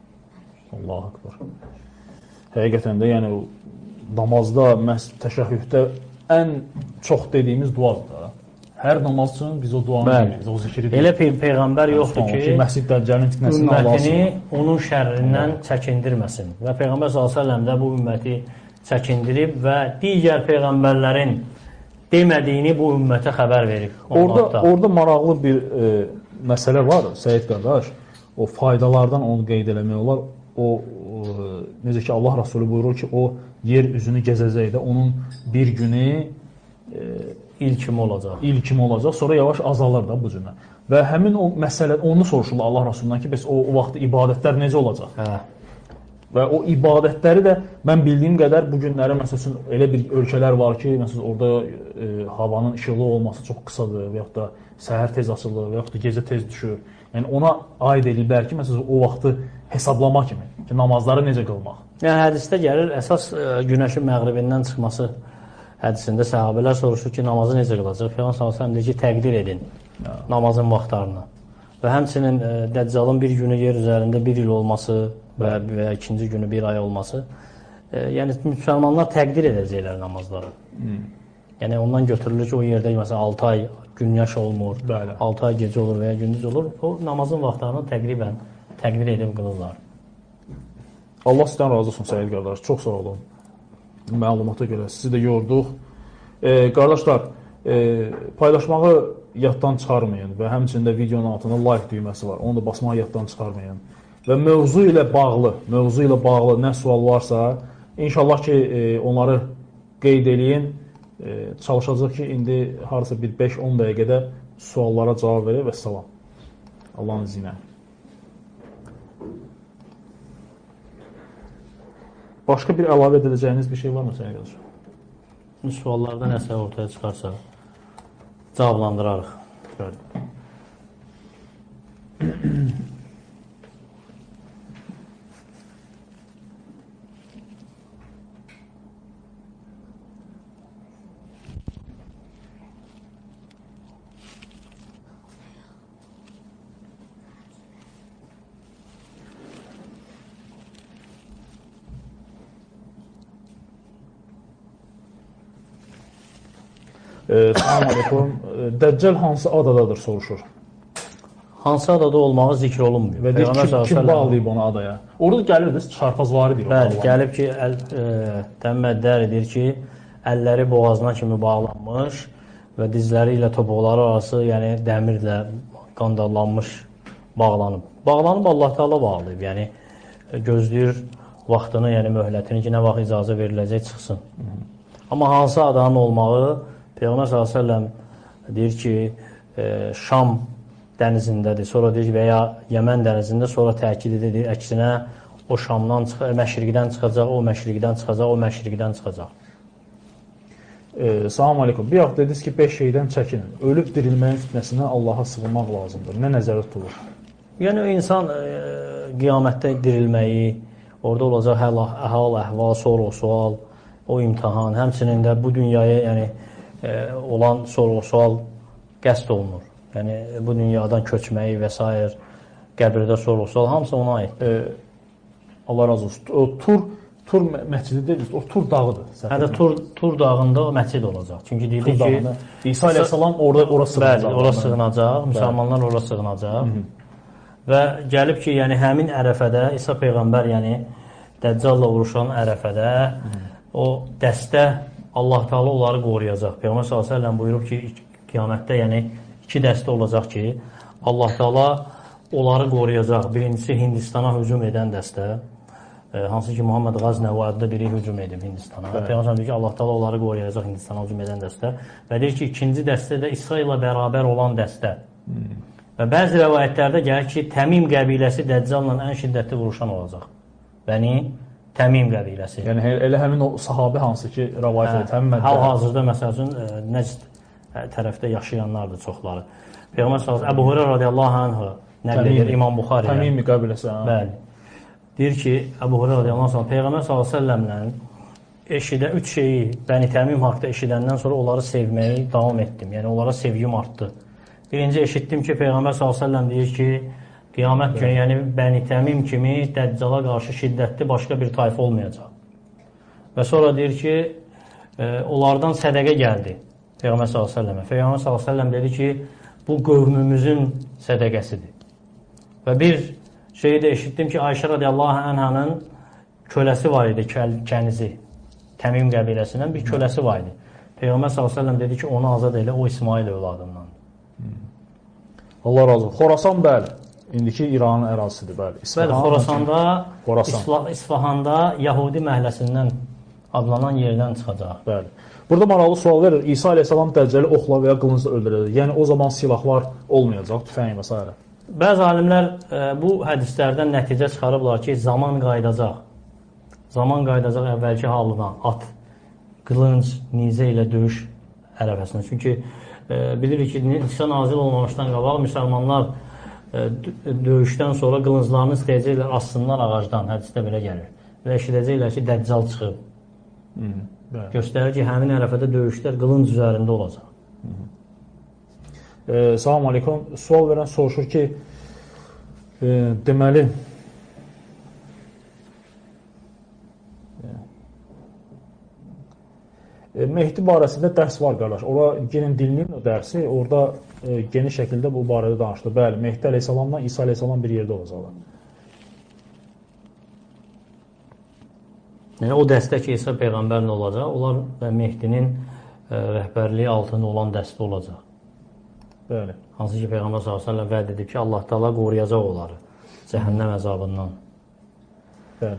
Allahu Akbar. Həqiqətən də, yəni namazda, təşəhhüddə ən çox dediyimiz duadır da. Hər namaz üçün biz o duanı deyirik, o zikri deyirik. Elə pey Peyğəmbər yoxdur ki, Məsih Dəccalın fitnəsini ümmətini onun şərrindən çəkindirməsin. Və Peyğəmbər sallallahu əleyhi və səlləm də bu ümməti çəkindirib və digər Peyğəmbərlərin demədiyini bu ümmətə xəbər verib. Orada, orada maraqlı bir e, məsələ var, Səid qardaş. O faydalardan onu qeyd eləmək olar. O, o necə ki, Allah Rasulü buyurur ki, o yer üzünü gəzəcək də onun bir günü e, il kimi olacaq. İl kimi olacaq, sonra yavaş azalır da bu cümlə. Və həmin o məsələ, onu soruşurlar Allah Rasulundan ki, bəs o, o vaxt ibadətlər necə olacaq? Hə. Və o ibadətləri də mən bildiyim qədər bu günləri məsələn elə bir ölkələr var ki, məsələn orada e, havanın işıqlı olması çox qısadır və yaxud da səhər tez açılır və yaxud da gecə tez düşür. Yəni ona aid edilbər ki, məsələn o vaxtı hesablama kimi ki, namazları necə qılmaq. Yəni hədisdə gəlir, əsas e, günəşin məğribindən çıxması hədisində səhabələr soruşur ki, namazı necə qılacaq? Peyğəmbər sallallahu əleyhi və səlləm deyir ki, təqdir edin ya. namazın vaxtlarını. Və həmçinin e, Dəccalın bir günü yer üzərində bir il olması və, və ikinci günü bir ay olması, e, yəni müsəlmanlar təqdir edəcəklər namazları. Hmm. Yəni ondan götürülür ki, o yerdə məsələn altı ay gün yaş olmur, Bəli. altı ay gecə olur və ya gündüz olur. O namazın vaxtlarını təqribən təqdir edib qılırlar. Allah sizdən razı olsun Səid qardaş. Çox sağ olun. Məlumata görə sizi də yorduq. E, qardaşlar, e, paylaşmağı yaddan çıxarmayın və həmçində videonun altında like düyməsi var. Onu da basmağı yaddan çıxarmayın. Və mövzu ilə bağlı, mövzu ilə bağlı nə sual varsa, inşallah ki, e, onları qeyd eləyin. E, çalışacaq ki, indi harasa bir beş on dəqiqədə suallara cavab verək və salam. Allahın izni ilə. Başqa bir əlavə ediləcəyiniz bir şey var mı Səid qardaş? Suallarda nəsə ortaya çıxarsa cavablandırarıq. Salam aleykum. Dəccal hansı adadadır soruşur? Hansı adada olmağı zikr olunmuyor. Və deyir, kim, kim bağlayıb onu adaya? Orada gəlirdir, çarpazvari deyir. Bəli, gəlib ki, əl, e, təmmədlər edir ki, əlləri boğazına kimi bağlanmış və dizləri ilə topuqları arası, yəni dəmirlə qandallanmış, bağlanıb. Bağlanıb Allah Teala bağlayıb, yəni gözləyir vaxtını, yəni möhlətini ki, nə vaxt icazə veriləcək çıxsın. Hı -hı. Amma hansı adanın olmağı, Peyğəmbər sallallahu əleyhi və səlləm deyir ki, e, Şam dənizindədir, sonra deyir və ya Yəmən dənizində, sonra təkid edir, əksinə o Şamdan çıx məşriqdən çıxacaq, o məşriqdən çıxacaq, o məşriqdən çıxacaq. E, salam aleykum. Bir vaxt dediniz ki, beş şeydən çəkinin. Ölüb dirilməyin fitnəsindən Allaha sığınmaq lazımdır. Nə nəzərdə tutulur? Yəni o insan e, qiyamətdə dirilməyi, orada olacaq həl, hal, əhval, soru, sual, o imtahan, həmçinin də bu dünyaya yəni e, olan soru-sual qəsd olunur. Yəni bu dünyadan köçməyi və s. qəbirdə soru-sual hamısı ona aid. E, Allah razı olsun. O Tur Tur məscidi deyil, o Tur dağıdır. Hətta Tur Tur dağında o məscid olacaq. Çünki deyildi ki, İsa əleyhissalam orada ora sığınacaq. Bəli, ora sığınacaq, müsəlmanlar ora sığınacaq. Və gəlib ki, yəni həmin ərəfədə İsa peyğəmbər, yəni Dəccalla vuruşan ərəfədə o dəstə Allah Teala onları qoruyacaq. Peyğəmbər sallallahu əleyhi və səlləm buyurub ki, qiyamətdə yəni iki dəstə olacaq ki, Allah Teala onları qoruyacaq. Birincisi Hindistana hücum edən dəstə, e, hansı ki Muhammed Qaznəvi adlı biri hücum edib Hindistana. Peyğəmbər deyir ki, Allah Teala onları qoruyacaq, Hindistana hücum edən dəstə. Və deyir ki, ikinci dəstə də İsraillə bərabər olan dəstə. Hmm. Və bəzi rəvayətlərdə gəlir ki, Təmim qəbiləsi Dəccalla ən şiddətli vuruşan olacaq. Bəni Təmim qəbiləsi. Yəni elə həmin o sahabi hansı ki, rəvayət edir Təmim. Hal-hazırda məsəl üçün Nəcd tərəfdə yaşayanlardır çoxları. Peyğəmbər sallallahu Əbu Hüreyrə radiyallahu anhu nəql edir İmam Buxari. Təmim qəbiləsi. Bəli. Deyir ki, Əbu Hüreyrə radiyallahu anhu Peyğəmbər sallallahu əleyhi və səlləmlə eşidə üç şeyi Bəni Təmim haqqında eşidəndən sonra onları sevməyi davam etdim. Yəni onlara sevgim artdı. Birinci eşitdim ki, Peyğəmbər sallallahu əleyhi və səlləm deyir ki, qiyamət günü, yəni Bəni Təmim kimi Dəccala qarşı şiddətli başqa bir tayfa olmayacaq. Və sonra deyir ki, e, onlardan sədəqə gəldi Peyğəmbər sallallahu əleyhi və səlləmə. Peyğəmbər sallallahu əleyhi və səlləm dedi ki, bu qövmümüzün sədəqəsidir. Və bir şeyi də eşitdim ki, Ayşə radiyallahu anhanın köləsi var idi, kənizi. Təmim qəbiləsindən bir köləsi var idi. Peyğəmbər sallallahu əleyhi və səlləm dedi ki, onu azad elə, o İsmail övladından. Allah razı olsun. Xorasan bəli. İndiki İranın ərazisidir, bəli. İsfahan, bəli, Xorasanda, Xorasan. İsfahanda Yahudi məhləsindən adlanan yerdən çıxacaq. Bəli. Burada maraqlı sual verir. İsa əleyhissalam Dəccəli oxla və ya qılıncla öldürəcək. Yəni o zaman silahlar olmayacaq, tüfəng və s. Bəzi alimlər e, bu hədislərdən nəticə çıxarıblar ki, zaman qayıdacaq. zaman qayıdacaq əvvəlki halına, at, qılınc, nizə ilə döyüş ərəfəsində. Çünki e, bilirik ki, nisa nazil olmamışdan qabaq müsəlmanlar e, döyüşdən sonra qılınclarını istəyəcəklər, assınlar ağacdan, hədisdə belə gəlir. Və eşidəcəklər ki, Dəccal çıxıb. Hı -hı. Göstərir ki, həmin ərəfədə döyüşlər qılınc üzərində olacaq. Hı -hı. E, Salam aleykum. Sual verən soruşur ki, e, deməli, e, Mehdi barəsində dərs var, qardaş. Ora gelin dinləyin o dərsi. Orada e, geniş şəkildə bu barədə danışdı. Bəli, Mehdi əleyhissalamla İsa əleyhissalam bir yerdə olacaqlar. Yəni, o dəstə ki, İsa Peyğəmbərlə olacaq, onlar və Mehdinin e, rəhbərliyi altında olan dəstə olacaq. Bəli. Hansı ki, Peyğəmbər sallallahu əleyhi və səlləm vəd edib ki, Allah Taala qoruyacaq onları cəhənnəm əzabından. Bəli.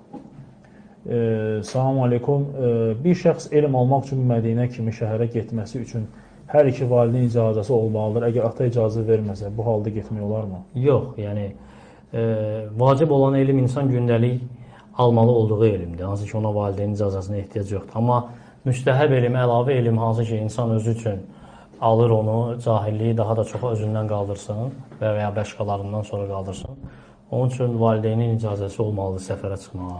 E, Salam aleykum. E, bir şəxs elm almaq üçün Mədinə kimi şəhərə getməsi üçün hər iki valideyn icazəsi olmalıdır. Əgər ata icazə verməsə, bu halda getmək olarmı? Yox, yəni e, vacib olan elm insan gündəlik almalı olduğu elmdir. Hansı ki, ona valideyn icazəsine ehtiyac yoxdur. Amma müstəhəb elm, əlavə elm hansı ki, insan özü üçün alır onu, cahilliyi daha da çox özündən qaldırsın və və ya başqalarından sonra qaldırsın. Onun üçün valideynin icazəsi olmalıdır səfərə çıxmağa.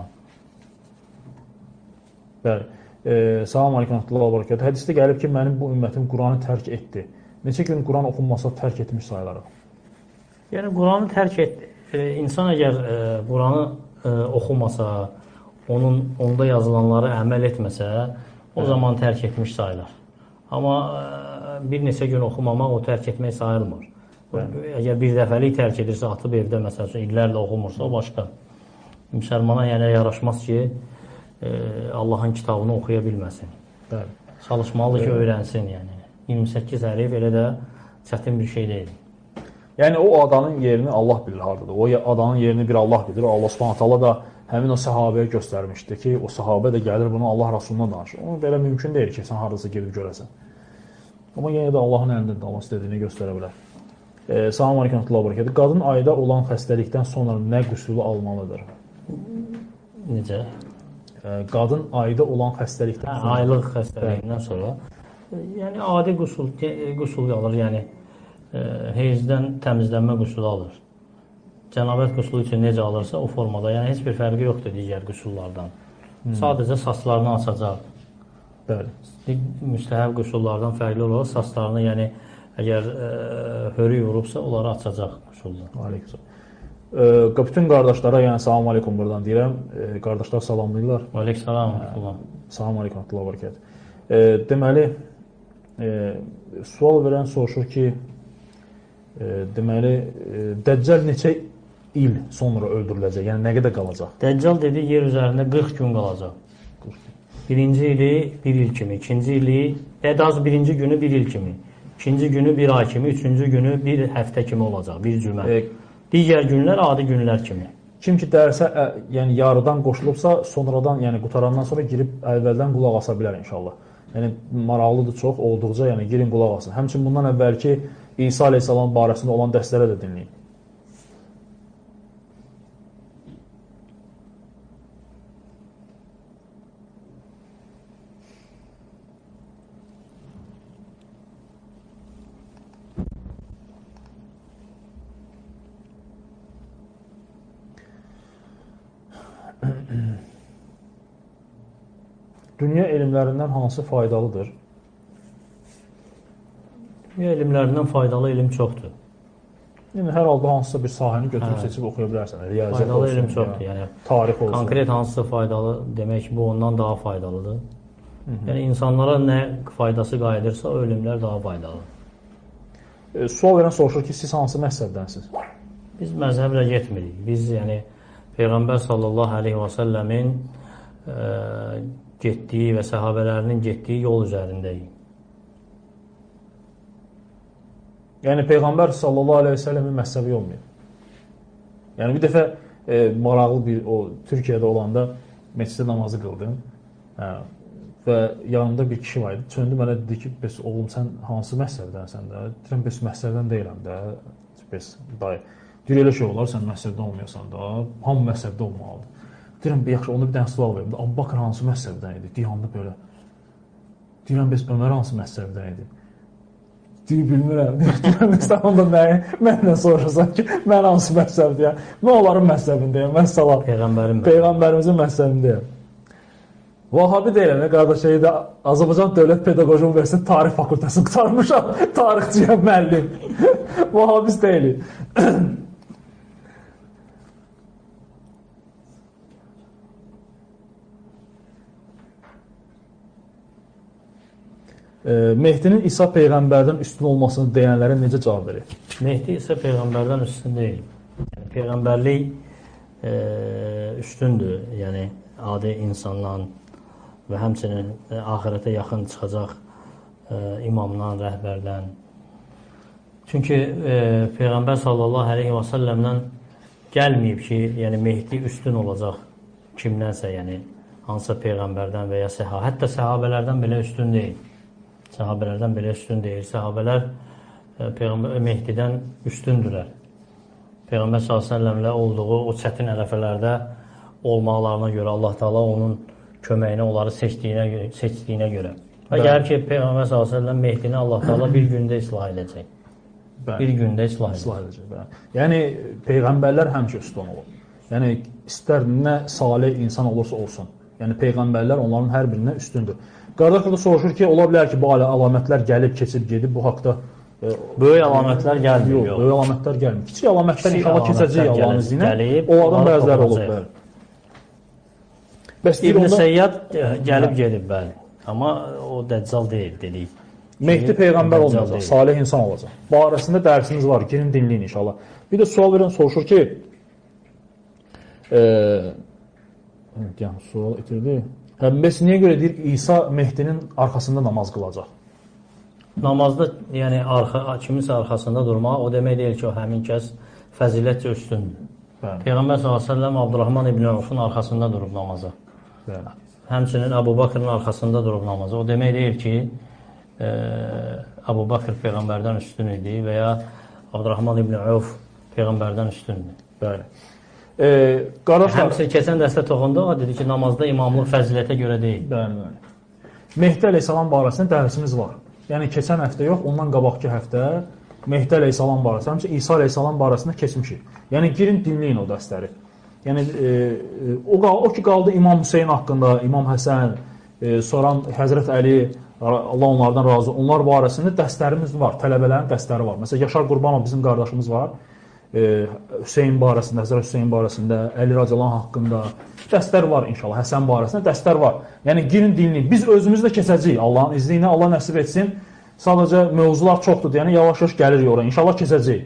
Bəli. E, Salam aleykum, Allah barakatuhu. Hədisdə gəlib ki, mənim bu ümmətim Quranı tərk etdi. Neçə gün Quran oxunmasa tərk etmiş sayılarıq? Yəni, Quranı tərk etdi. E, insan əgər e, Quranı e, oxumasa, onun onda yazılanları əməl etməsə, o evet. zaman tərk etmiş sayılar. Amma e, bir neçə gün oxumamaq o tərk etmək sayılmır. Evet. Əgər bir dəfəlik tərk edirsə, atıb evdə məsəl üçün illərlə oxumursa, o başqa. Müsəlmana yəni yaraşmaz ki, Allahın kitabını oxuya bilməsin. Bəli. Çalışmalıdır ki, öyrənsin. Yəni. iyirmi səkkiz hərif elə də çətin bir şey deyil. Yəni, o adanın yerini Allah bilir haradadır. O adanın yerini bir Allah bilir. Allah Subhanahu taala da həmin o səhabəyə göstərmişdi ki, o səhabə də gəlir bunu Allah Rasulundan danışır. Onu belə mümkün deyil ki, sən haradasa gedib görəsən. Amma yenə də Allahın əlindədir, Allah istədiyini göstərə bilər. E, Salam aleykum, Allah barakatuhu. Qadın ayda olan xəstəlikdən sonra nə qüsulu almalıdır? Necə? Qadın ayda olan xəstəlikdən hə, sonra. Aylıq xəstəliyindən sonra. Yəni, adi qüsul, qüsul alır, yəni e, heyzdən təmizlənmə qüsulu alır. Cənabət qüsulu üçün necə alırsa o formada, yəni heç bir fərqi yoxdur digər qüsullardan. Hmm. Sadəcə saçlarını açacaq. Bəli. Müstəhəb qüsullardan fərqli olaraq saçlarını, yəni əgər e, hörü yorubsa, onları açacaq qüsuldan. Aleyküm. E, bütün qardaşlara, yəni salam aleykum buradan deyirəm. E, qardaşlar salamlayırlar. Aleyküm salam. Salam aleykum, Allah barakatuhu. E, deməli, e, sual verən soruşur ki, e, deməli, e, Dəccal neçə il sonra öldürüləcək? Yəni, nə qədər qalacaq? Dəccal dedi, yer üzərində qırx gün qalacaq. Birinci ili bir il kimi, ikinci ili, ədaz birinci günü bir il kimi, ikinci günü bir ay kimi, üçüncü günü bir həftə kimi olacaq, bir cümə. E, Digər günlər adi günlər kimi. Kim ki dərsə, ə, yəni yarıdan qoşulubsa, sonradan, yəni qutarandan sonra girib əvvəldən qulaq asa bilər inşallah. Yəni maraqlıdır çox, olduqca, yəni girin qulaq asın. Həmçinin bundan əvvəlki İsa əleyhissalam barəsində olan dərslərə də dinləyin. Dünya elmlərindən hansı faydalıdır? Dünya elmlərindən faydalı elm çoxdur. Yəni, hər halda hansısa bir sahəni götürüb seçib oxuya bilərsən. Riyaziyyat faydalı olsun, elm çoxdur. Yəni, tarix olsun. Konkret hansısa faydalı demək ki, bu ondan daha faydalıdır. Hı -hı. Yəni, insanlara nə faydası qayıdırsa, o elmlər daha faydalıdır. E, sual verən soruşur ki, siz hansı məzhəbdənsiniz? Biz məzhəblə getmirik. Biz, yəni, Peyğəmbər sallallahu aleyhi və səlləmin e, getdiyi və səhabələrinin getdiyi yol üzərindəyik. Yəni, Peyğəmbər sallallahu aleyhi və səlləmin məzhəbi olmuyor. Yəni, bir dəfə e, maraqlı bir, o, Türkiyədə olanda məsciddə namazı qıldım hə, və yanımda bir kişi var idi. Çöndü mənə dedi ki, bəs oğlum, sən hansı məzhəbdənsən də? Deyirəm, bəs məzhəbdən deyiləm də. Bəs, dayı. Deyir, elə şey olar, sən məzhəbdə olmayasan da. Hamı məzhəbdə olmalıdır. Deyirəm, yaxşı, onda bir dənə sual verim. Abu Bakr hansı məzhəbdən idi? Dayandı belə. Deyirəm, bəs Ömər hansı məzhəbdən idi? Deyir, bilmirəm. Deyirəm, sən onda mənlə soruşursan ki, mən hansı məzhəbdəyəm? Mən onların məzhəbindəyəm. Mən salam. Peyğəmbərin Peyğəmbərimizin məzhəbindəyəm. Vahabi deyiləm, qardaş, şeydə Azərbaycan Dövlət Pedaqoji Universiteti Tarix Fakültəsini qurtarmışam. Tarixçiyəm, müəllim. Vahabist deyilik. Mehdinin İsa Peyğəmbərdən üstün olmasını deyənlərə necə cavab verir? Mehdi İsa Peyğəmbərdən üstün deyil. Yəni, Peyğəmbərlik e, üstündür. Yəni, adi insandan və həmçinin e, ahirətə yaxın çıxacaq e, imamdan, rəhbərdən. Çünki e, Peyğəmbər sallallahu aleyhi və səlləmdən gəlməyib ki, yəni Mehdi üstün olacaq kimdənsə, yəni hansısa Peyğəmbərdən və ya səha. Hətta səhabələrdən belə üstün deyil. Səhabələrdən belə üstün deyil. Səhabələr e, Peyğəmbər Mehdidən üstündürlər. Peyğəmbər sallallahu əleyhi və səlləmlə olduğu o çətin ərəfələrdə olmalarına görə Allah Taala onun köməyinə onları seçdiyinə, seçdiyinə görə. Və gəlir ki, Peyğəmbər sallallahu əleyhi və səlləm Mehdini Allah Taala bir gündə islah edəcək. Bəli. Bir gündə islah edəcək. İslah edəcək. Bəli. Yəni peyğəmbərlər həmişə üstün olur. Yəni istər nə salih insan olursa olsun. Yəni peyğəmbərlər onların hər birindən üstündür. Qardaş burada soruşur ki, ola bilər ki, bu əlamətlər gəlib, keçib, gedib, bu haqda e, böyük əlamətlər gəlmir. Yox, böyük əlamətlər gəlmir. Kiçik əlamətlər inşallah keçəcək Allahın izni ilə. Onlardan bəziləri olub, bəli. İbn Səyyad gəlib, gedib, bəli. Amma o dəccal deyil, dedik. Mehdi peyğəmbər olmayacaq, salih insan olacaq. Barəsində dərsimiz var, girin dinləyin inşallah. Bir də sual verən soruşur ki, e, yəni sual itirdi. Hə, bəs niyə görə deyir İsa Mehdinin arxasında namaz qılacaq? Namazda, yəni arxa, kiminsə arxasında durmaq, o demək deyil ki, o həmin kəs fəzilətcə üstündür. Bəli. Peyğəmbər sallallahu əleyhi və səlləm Abdurrahman ibn Avfın arxasında durub namaza. Bəli. Həmçinin Əbu Bakrın arxasında durub namaza. O demək deyil ki, e, Əbu Bakr Peyğəmbərdən üstün idi və ya Abdurrahman ibn Avf Peyğəmbərdən üstündür. Bəli. E, qardaşlar, həmçinin keçən dəstə toxundu, o dedi ki, namazda imamlıq fəzilətə görə deyil. Bəli, bəli. Mehdi əleyhissalam barəsində dərsimiz var. Yəni keçən həftə yox, ondan qabaqki həftə Mehdi əleyhissalam barəsində, həmçinin İsa əleyhissalam barəsində keçmişik. Yəni girin dinləyin o dərsləri. Yəni e, o, o ki qaldı İmam Hüseyn haqqında, İmam Həsən, e, soran Həzrət Əli, Allah onlardan razı, onlar barəsində dərslərimiz var, tələbələrin dərsləri var. Məsələn, Yaşar Qurbanov bizim qardaşımız var. E, Hüseyn barəsində, Həzrət Hüseyn barəsində, Əli Racalan haqqında dərslər var inşallah, Həsən barəsində dərslər var. Yəni girin dinləyin. Biz özümüz də keçəcəyik Allahın izni ilə, Allah nəsib etsin. Sadəcə mövzular çoxdur, yəni yavaş-yavaş gəlirik ora. İnşallah keçəcəyik.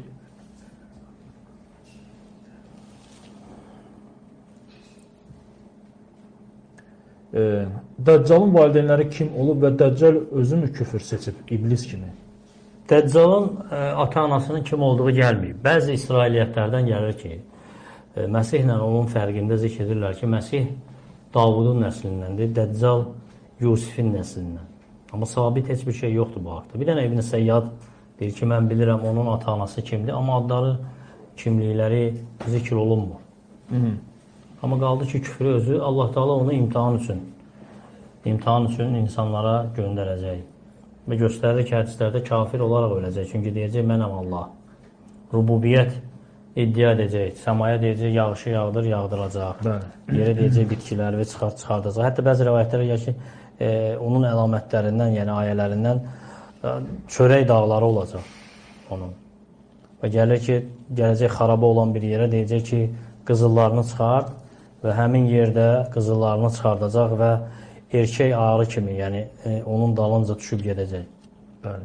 E, Dəccalın valideynləri kim olub və Dəccal özü mü küfür seçib, iblis kimi? Dəccalın e, ata-anasının kim olduğu gəlməyib. Bəzi İsrailiyyətlərdən gəlir ki, e, Məsihlə onun fərqində zikr edirlər ki, Məsih Davudun nəslindəndir, Dəccal Yusifin nəslindən. Amma sabit heç bir şey yoxdur bu haqda. Bir dənə İbn Səyyad deyir ki, mən bilirəm onun ata-anası kimdir, amma adları, kimlikləri zikr olunmur. Hı -hı. Amma qaldı ki, küfrü özü Allah Taala onu imtihan üçün, imtihan üçün insanlara göndərəcək. Və göstərir ki, hədislərdə kafir olaraq öləcək. Çünki deyəcək, mənəm Allah. Rububiyyət iddia edəcək. Səmaya deyəcək, yağışı yağdır, yağdıracaq. Yerə deyəcək, bitkiləri çıxar, çıxardacaq. Hətta bəzi rəvayətlərə gəlir ki, e, onun əlamətlərindən, yəni ayələrindən e, çörək dağları olacaq onun. Və gəlir ki, gələcək xaraba olan bir yerə deyəcək ki, qızıllarını çıxart və həmin yerdə qızıllarını çıxardacaq və erkək ağrı kimi, yəni e, onun dalınca düşüb gedəcək. Bəli.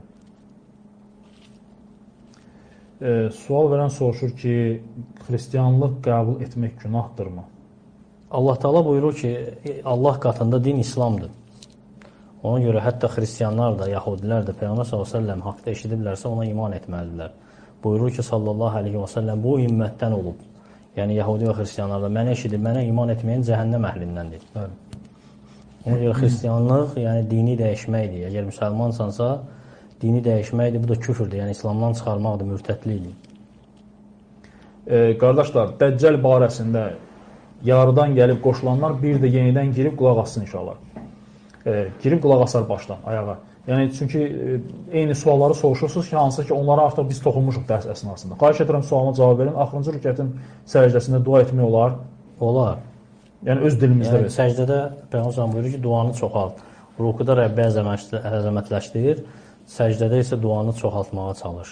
E, sual verən soruşur ki, xristiyanlıq qəbul etmək günahdırmı? Allah Taala buyurur ki, Allah qatında din İslamdır. Ona görə hətta xristiyanlar da, yahudilər də Peyğəmbər sallallahu əleyhi və səlləm haqqda eşidiblərsə ona iman etməlidirlər. Buyurur ki, sallallahu əleyhi və səlləm bu ümmətdən olub. Yəni yahudi və xristiyanlar da mənə eşidib, mənə iman etməyən cəhənnəm əhlindəndir. Bəli. Ona görə xristiyanlıq, yəni dini dəyişməkdir. Əgər müsəlmansansa, dini dəyişməkdir, bu da küfürdür. Yəni İslamdan çıxarmaqdır, mürtədlikdir. E, qardaşlar, Dəccal barəsində yarıdan gəlib qoşulanlar bir də yenidən girib qulaq assın inşallah. E, girib qulaq asar başdan, ayağa. Yəni, çünki e, eyni sualları soruşursunuz ki, hansı ki, onlara artıq biz toxunmuşuq dərs əsnasında. Xahiş edirəm, sualıma cavab verin. Axırıncı rükətin səcdəsində dua etmək olar? Olar. Yəni, öz dilimizdə yəni, səcdədə Peyğəmbər buyurur ki, duanı çoxalt. Rukuda Rəbbi əzəmətləşdirir, səcdədə isə duanı çoxaltmağa çalış.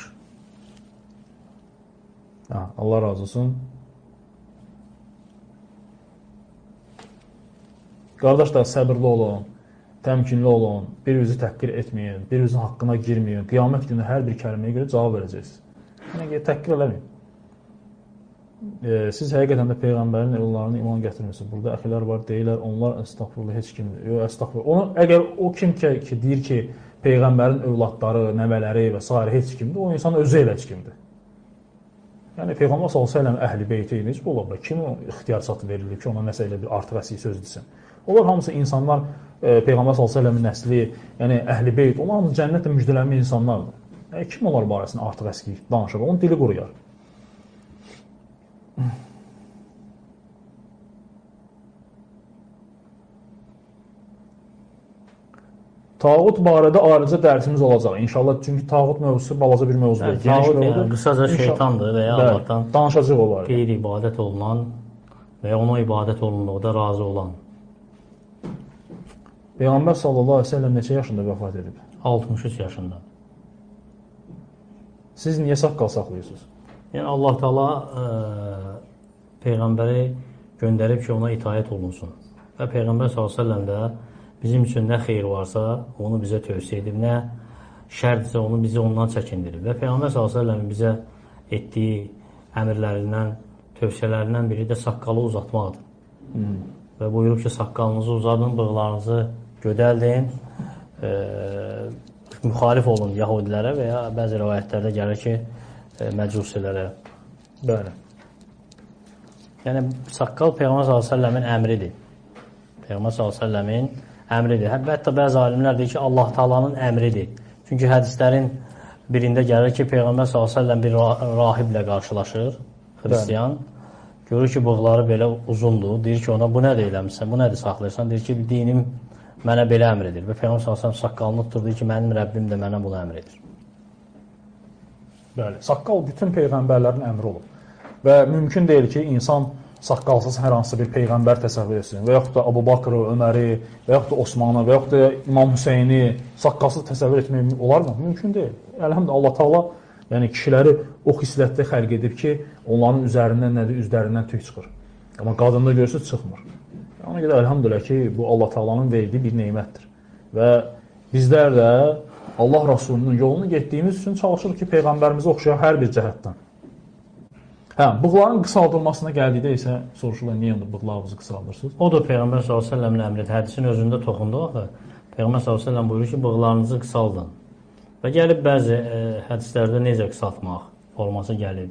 Ha, Allah razı olsun. Qardaşlar, səbirli olun, təmkinli olun, bir-birinizi təhqir etməyin, bir-birinizin haqqına girməyin. Qiyamət günü hər bir kəlməyə görə cavab verəcəksiniz. Yəni, təhqir eləməyin. E, siz həqiqətən də Peyğəmbərin evlarına iman gətirmişsiniz. Burada əxilər var, deyirlər, onlar əstəğfurullah heç kimdir. Yox, əstəğfurullah. Onu, əgər o kim ki, ki, deyir ki, Peyğəmbərin övladları, nəvələri və s. heç kimdir, o insan özü elə heç kimdir. Yəni, Peyğəmbər sallallahu əleyhi və səlləm əhli beyti ilə heç bu ola bilər. Kim ixtiyar satı verilir ki, ona nəsə elə bir artıq əsik söz desin. Onlar hamısı insanlar, e, Peyğəmbər sallallahu əleyhi və səlləmin nəsli, yəni əhli beyt, onlar hamısı cənnətlə müjdələnmiş insanlardır. Yəni, kim onlar barəsində artıq əskik danışır? Onun dili quruyar. Tağut barədə ayrıca dərsimiz olacaq. İnşallah, çünki tağut mövzusu balaca bir mövzudur. Hə, tağut yəni, qısaca şeytandır və ya Allahdan danışacaq olar. qeyri-ibadət olunan və ya ona ibadət olunduğunda razı olan. Peyğəmbər sallallahu əleyhi və səlləm neçə yaşında vəfat edib? altmış üç yaşında. Siz niyə saqqal saxlayırsınız? Yəni, Allah Taala Peyğəmbəri göndərib ki, ona itaət olunsun. Və Peyğəmbər sallallahu əleyhi və səlləm də bizim üçün nə xeyir varsa, onu bizə tövsiyə edib, nə şərdirsə, onu bizi ondan çəkindirib. Və Peyğəmbər sallallahu əleyhi və səlləmin bizə etdiyi əmrlərindən, tövsiyələrindən biri də saqqalı uzatmaqdır. Hmm. Və buyurub ki, saqqalınızı uzadın, bığlarınızı gödəldin, e, müxalif olun yahudilərə və ya bəzi rivayətlərdə gəlir ki, e, məcusilərə. Bəli. Yəni, saqqal Peyğəmbər sallallahu əleyhi və səlləmin əmridir. Peyğəmbər sallallahu əleyhi və səlləmin əmridir. Hətta bəzi alimlər deyir ki, Allah Taala'nın əmridir. Çünki hədislərin birində gəlir ki, Peyğəmbər sallallahu əleyhi və səlləm bir rahiblə qarşılaşır, xristiyan. Görür ki, bığları belə uzundur. Deyir ki, ona bu nədir eləmişsən, bu nədir saxlayırsan? Deyir ki, dinim mənə belə əmr edir. Və Peyğəmbər sallallahu əleyhi və səlləm saqqalını tutur ki, mənim Rəbbim də mənə bunu əmr edir. Bəli, saqqal bütün peyğəmbərlərin əmri olub. Və mümkün deyil ki, insan saqqalsız hər hansı bir peyğəmbər təsəvvür etsin. Və yaxud da Əbu Bakırı, Öməri, və yaxud da Osmanı, və yaxud da İmam Hüseyni saqqalsız təsəvvür etmək olar mı? Mümkün deyil. Əlhamdülillah, Allah Taala yəni kişiləri o xislətdə xəlq edib ki, onların üzərindən nədir? Üzlərindən tük çıxır. Amma qadında görürsünüz, çıxmır. Ona görə əlhamdülillah ki, bu Allah Taala'nın verdiyi bir nemətdir. Və bizlər də Allah Rasulunun yolunu getdiyimiz üçün çalışırıq ki, Peyğəmbərimizə oxşayan hər bir cəhətdən. Hə, bığların qısaldılmasına gəldikdə isə soruşurlar, niyə onda bığlarınızı qısaldırsınız? O da Peyğəmbər sallallahu əleyhi və səlləmin əmridir. Hədisin özündə toxunduq axı. Peyğəmbər sallallahu əleyhi və səlləm buyurur ki, bığlarınızı qısaldın. Və gəlib bəzi e, hədislərdə necə qısaltmaq forması gəlib.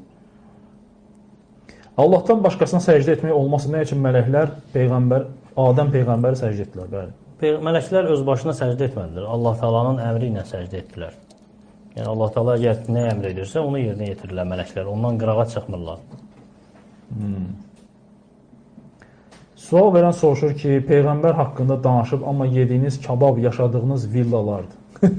Allahdan başqasına səcdə etmək olmasa nə üçün mələklər Peyğəmbər, Adəm Peyğəmbəri səcdə etdilər? Bəli. Mələklər öz başına səcdə etmədilər. Allah Taala'nın əmri ilə səcdə etdilər. Yəni Allah Taala əgər nə əmr edirsə, onu yerinə yetirirlər mələklər. Ondan qırağa çıxmırlar. Hmm. Sual verən soruşur ki, Peyğəmbər haqqında danışıb, amma yediyiniz kabab yaşadığınız villalardır.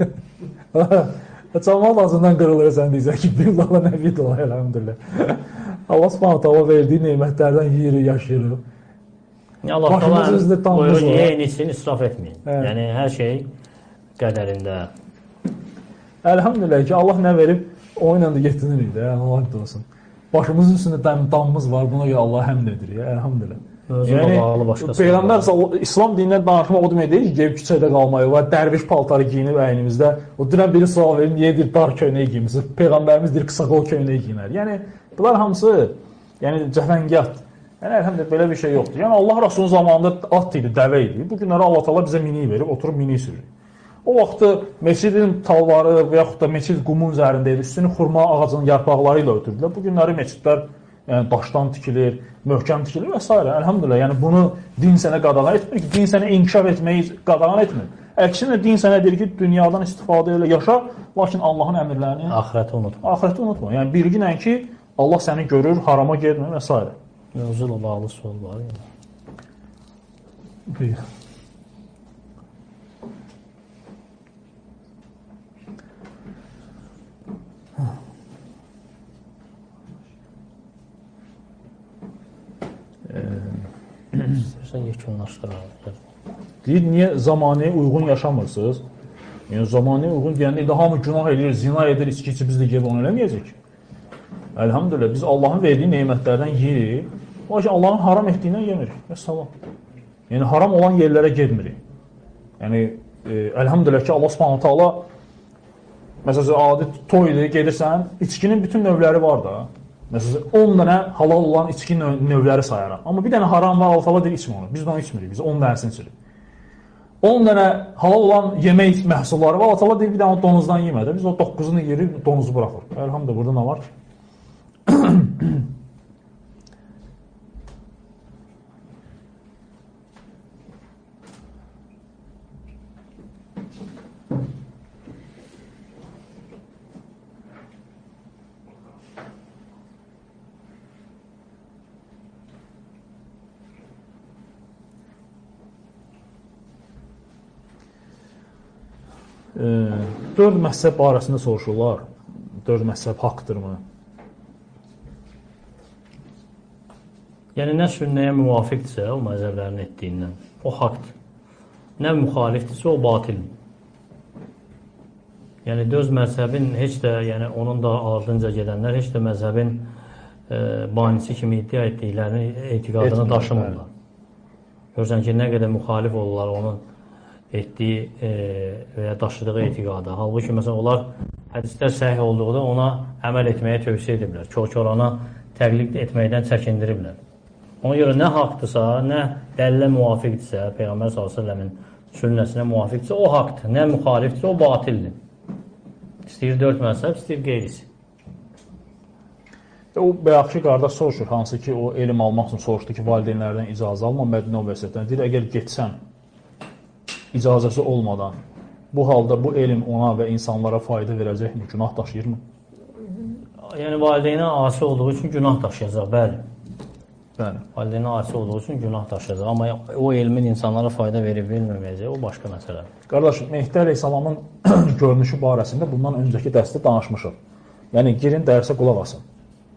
Cəmal azından qırılır sən deyirsən ki, villalar nə villalar, elhamdülillah. Allah Subhanahu taala verdiyi nemətlərdən yeyirik, yaşayırıq. Allah Taala buyurur, yeyin için israf etməyin. Hə. Yəni hər şey qədərində. Əlhamdülillah ki, Allah nə verib, o ilə də yetinirik də, Allah da olsun. Başımızın üstündə damımız var, buna görə Allah həmd edirik, əlhamdülillah. Yəni, Peyğəmbər İslam dinindən danışma o demək deyil ki, gəlib küçədə qalmayı var, dərviş paltarı giyinib əynimizdə. O dünən biri sual verir, niyə deyir, dar köynək giymişsiniz? Peyğəmbərimiz deyir, qısa qol köynək giyinər. Yəni, bunlar hamısı yəni, cəfəngiyat. Yəni, əlhamdülillah, belə bir şey yoxdur. Yəni, Allah Rasulun zamanında at idi, dəvə idi. Bu günləri Allah Taala bizə mini verib, oturub mini sürür. O vaxtı meçidin talvarı və yaxud da meçid qumun üzərində idi, üstünü xurma ağacının yarpaqları ilə ötürdülər. Bu günləri meçidlər yəni, daşdan tikilir, möhkəm tikilir və s. Əlhamdülillah, yəni bunu din sənə qadağan etmir ki, din sənə inkişaf etməyi qadağan etmir. Əksinə din sənə deyir ki, dünyadan istifadə elə yaşa, lakin Allahın əmrlərini axirəti unutma. Axirəti unutma. Yəni bilginlə ki, Allah səni görür, harama getmir və s. Mövzuyla bağlı sual var. Yəni. Buyur. İstəyirsən yekunlaşdıralım. Deyir, niyə zamanəyə uyğun yaşamırsınız? Yəni, zamanəyə uyğun deyəndə, indi hamı günah edir, zina edir, içki içi, biz də gəlib onu eləməyəcək. Əlhamdülillah, biz Allahın verdiyi neymətlərdən yeyirik, lakin Allahın haram etdiyindən yemirik. Əssalam. Yəni, haram olan yerlərə gedmirik. Yəni, e, əlhamdülillah ki, Allah subhanahu ta'ala, məsələn, adi toydur, gedirsən, içkinin bütün növləri var da. Məsələn, on dənə halal olan içki növləri sayaraq. Amma bir dənə haram var, Allah ta'ala deyir, içmə onu. Biz də onu içmirik, biz on dənəsini içirik. on dənə halal olan yemək məhsulları var, Allah ta'ala deyir, bir dənə donuzdan yemədə. Biz o doqquzunu yerik, donuzu buraxır. Əlhamdülillah, burada nə var? Dörd məhzəb barəsində soruşurlar. Dörd məhzəb haqdırmı? Yəni, nə sünnəyə müvafiqdirsə o məzəblərin etdiyindən, o haqdır. Nə müxalifdirsə o batildir. Yəni, dörd məzəbin heç də, yəni onun da ardınca gedənlər heç də məzəbin e, banisi kimi iddia etdiklərini, etiqadını daşımırlar. Görürsən ki, nə qədər müxalif olurlar onun etdiyi e, və ya daşıdığı etiqada. Halbuki, məsələn, onlar hədislər səhih olduğunda ona əməl etməyə tövsiyə ediblər. Kör-körana təqlid etməkdən çəkindiriblər. Ona görə nə haqdırsa, nə dəlilə müvafiqdirsə, Peyğəmbər sallallahu əleyhi və səlləmin sünnəsinə müvafiqdirsə, o haqdır. Nə müxalifdirsə, o batildir. İstəyir dörd məzhəb, istəyir qeyrisi. O bayaqki qardaş soruşur, hansı ki, o elm almaq üçün soruşdu ki, valideynlərdən icazə alma, Mədinə Universitetindən. Deyir, əgər getsən, icazəsi olmadan, bu halda bu elm ona və insanlara fayda verəcəkmi, günah daşıyırmı? Yəni, valideynə asi olduğu üçün günah daşıyacaq, bəli. Bəli. Valideynə asi olduğu üçün günah daşıyacaq, amma o elmin insanlara fayda verib verməməyəcək, o başqa məsələ. Qardaş, Mehdi əleyhissalamın görünüşü barəsində bundan öncəki dərsdə danışmışıq. Yəni, girin dərsə qulaq asın.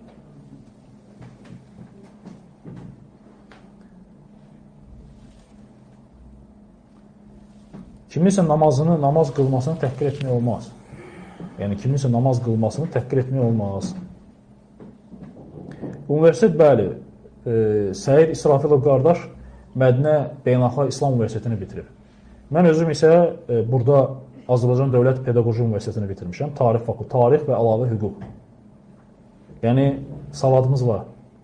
Kiminsə namazını, namaz qılmasını təhqir etmək olmaz. Yəni, kiminsə namaz qılmasını təhqir etmək olmaz. Universitet, bəli, e, Səyid İsrafilov qardaş Mədinə Beynəlxalq İslam Universitetini bitirib. Mən özüm isə e, burada Azərbaycan Dövlət Pedaqoji Universitetini bitirmişəm. Tarix fakültəsi, tarix və əlavə hüquq. Yəni, savadımız var.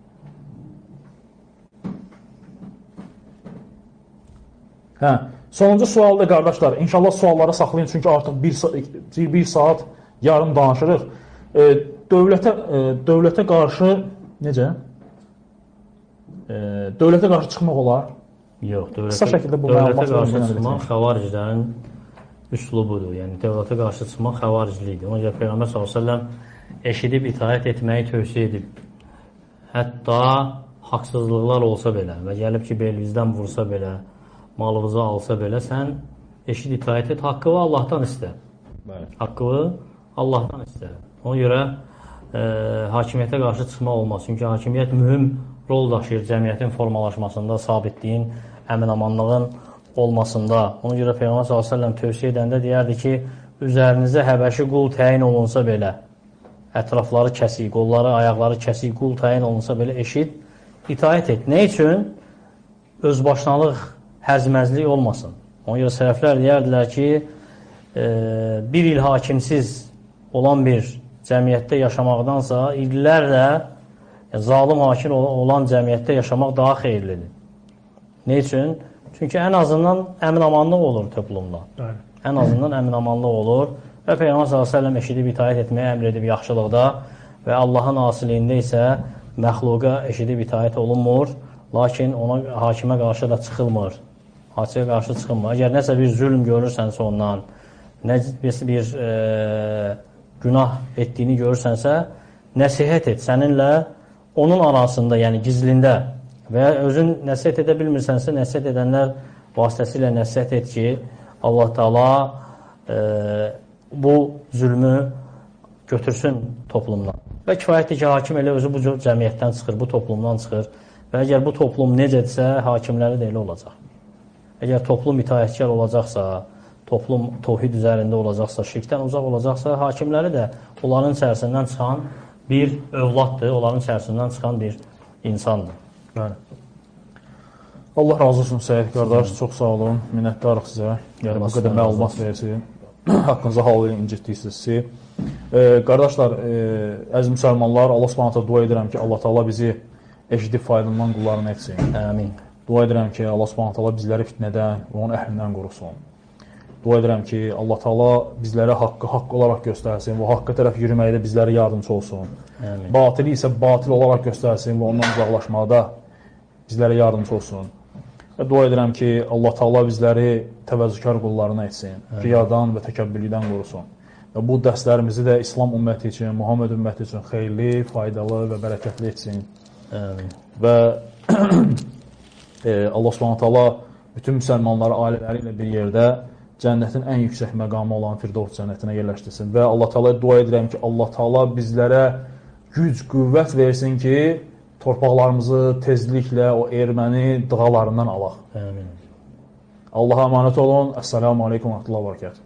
Hə, sonuncu sualda qardaşlar, inşallah sualları saxlayın, çünki artıq bir, bir saat yarım danışırıq. E, dövlətə, e, dövlətə qarşı, necə? E, dövlətə qarşı çıxmaq olar? Yox, dövlətə, Qısa şəkildə bu dövlətə qarşı çıxmaq xəvariclərin üslubudur. Yəni, dövlətə qarşı çıxmaq xəvariclidir. Ona görə Peyğəmbər sallallahu əleyhi və səlləm eşidib itaət etməyi tövsiyə edib. Hətta haqsızlıqlar olsa belə və gəlib ki, belinizdən vursa belə, malınızı alsa belə, sən eşid itaət et, haqqı Allahdan istə. Bəli. Haqqı Allahdan istə. Ona görə e, hakimiyyətə qarşı çıxmaq olmaz. Çünki hakimiyyət mühüm rol daşıyır cəmiyyətin formalaşmasında, sabitliyin, əmin-amanlığın olmasında. Ona görə Peyğəmbər sallallahu əleyhi və səlləm tövsiyə edəndə deyərdi ki, üzərinizə həbəşi qul təyin olunsa belə, ətrafları kəsik, qolları, ayaqları kəsik, qul təyin olunsa belə eşid, itaət et. Nə üçün? Özbaşınalıq, hərzməzlik olmasın. Ona görə sələflər deyərdilər ki, e, bir il hakimsiz olan bir cəmiyyətdə yaşamaqdansa, illərlə e, zalim hakim olan cəmiyyətdə yaşamaq daha xeyirlidir. Ne üçün? Çünki ən azından əmin-amanlıq olur toplumda. Bəli. Ən azından əmin-amanlıq olur və Peyğəmbər sallallahu əleyhi və səlləm eşidib itaət etməyə əmr edib yaxşılıqda və Allahın asiliyində isə məxluqa eşidib itaət olunmur, lakin ona hakimə qarşı da çıxılmır. Hakimə qarşı çıxılmır. Əgər nəsə bir zülm görürsənsə ondan, nəsə bir e, günah etdiyini görürsənsə, nəsihət et səninlə onun arasında, yəni gizlində və ya özün nəsihət edə bilmirsənsə, nəsihət edənlər vasitəsilə nəsihət et ki, Allah Taala e, bu zülmü götürsün toplumdan. Və kifayətdir ki, hakim elə özü bu cəmiyyətdən çıxır, bu toplumdan çıxır. Və əgər bu toplum necədirsə, hakimləri də elə olacaq. Əgər toplum itaətkar olacaqsa, toplum təvhid üzərində olacaqsa, şirkdən uzaq olacaqsa, hakimləri də onların içərisindən çıxan bir övladdır, onların içərisindən çıxan bir insandır. Bəli. Allah razı olsun Səid qardaş, çox sağ olun, minnətdarıq sizə. Yəni, bu qədər məlumat versin, haqqınıza hal incitdiksinizsi. E, qardaşlar, e, əziz müsəlmanlar, Allah subhanətə dua edirəm ki, Allah Taala bizi eşidib faydalan qullarını etsin. Əmin. Dua edirəm ki, Allah subhanətə Allah bizləri fitnədən və onun əhlindən qorusun. Dua edirəm ki, Allah Taala bizlərə haqqı haqq olaraq göstərsin və haqqa tərəf yürüməkdə bizlərə yardımcı olsun. Əmin. Batili isə batil olaraq göstərsin və ondan uzaqlaşmaqda bizlərə yardımcı olsun. Və dua edirəm ki, Allah Taala bizləri təvəzzükar qullarına etsin, riyadan və təkəbbürlükdən qorusun. Və bu dərslərimizi də İslam ümməti üçün, Muhammed ümməti üçün xeyirli, faydalı və bərəkətli etsin. Əmin. Və e, Allah Subhanahu taala bütün müsəlmanları ailələri ilə bir yerdə cənnətin ən yüksək məqamı olan Firdovs cənnətinə yerləşdirsin. Və Allah Taalaya dua edirəm ki, Allah Taala bizlərə güc, qüvvət versin ki, torpaqlarımızı tezliklə o erməni dağlarından alaq. Əmin. Allaha əmanət olun. Əssalamu aleykum və rəhmətullah və bərəkətuh.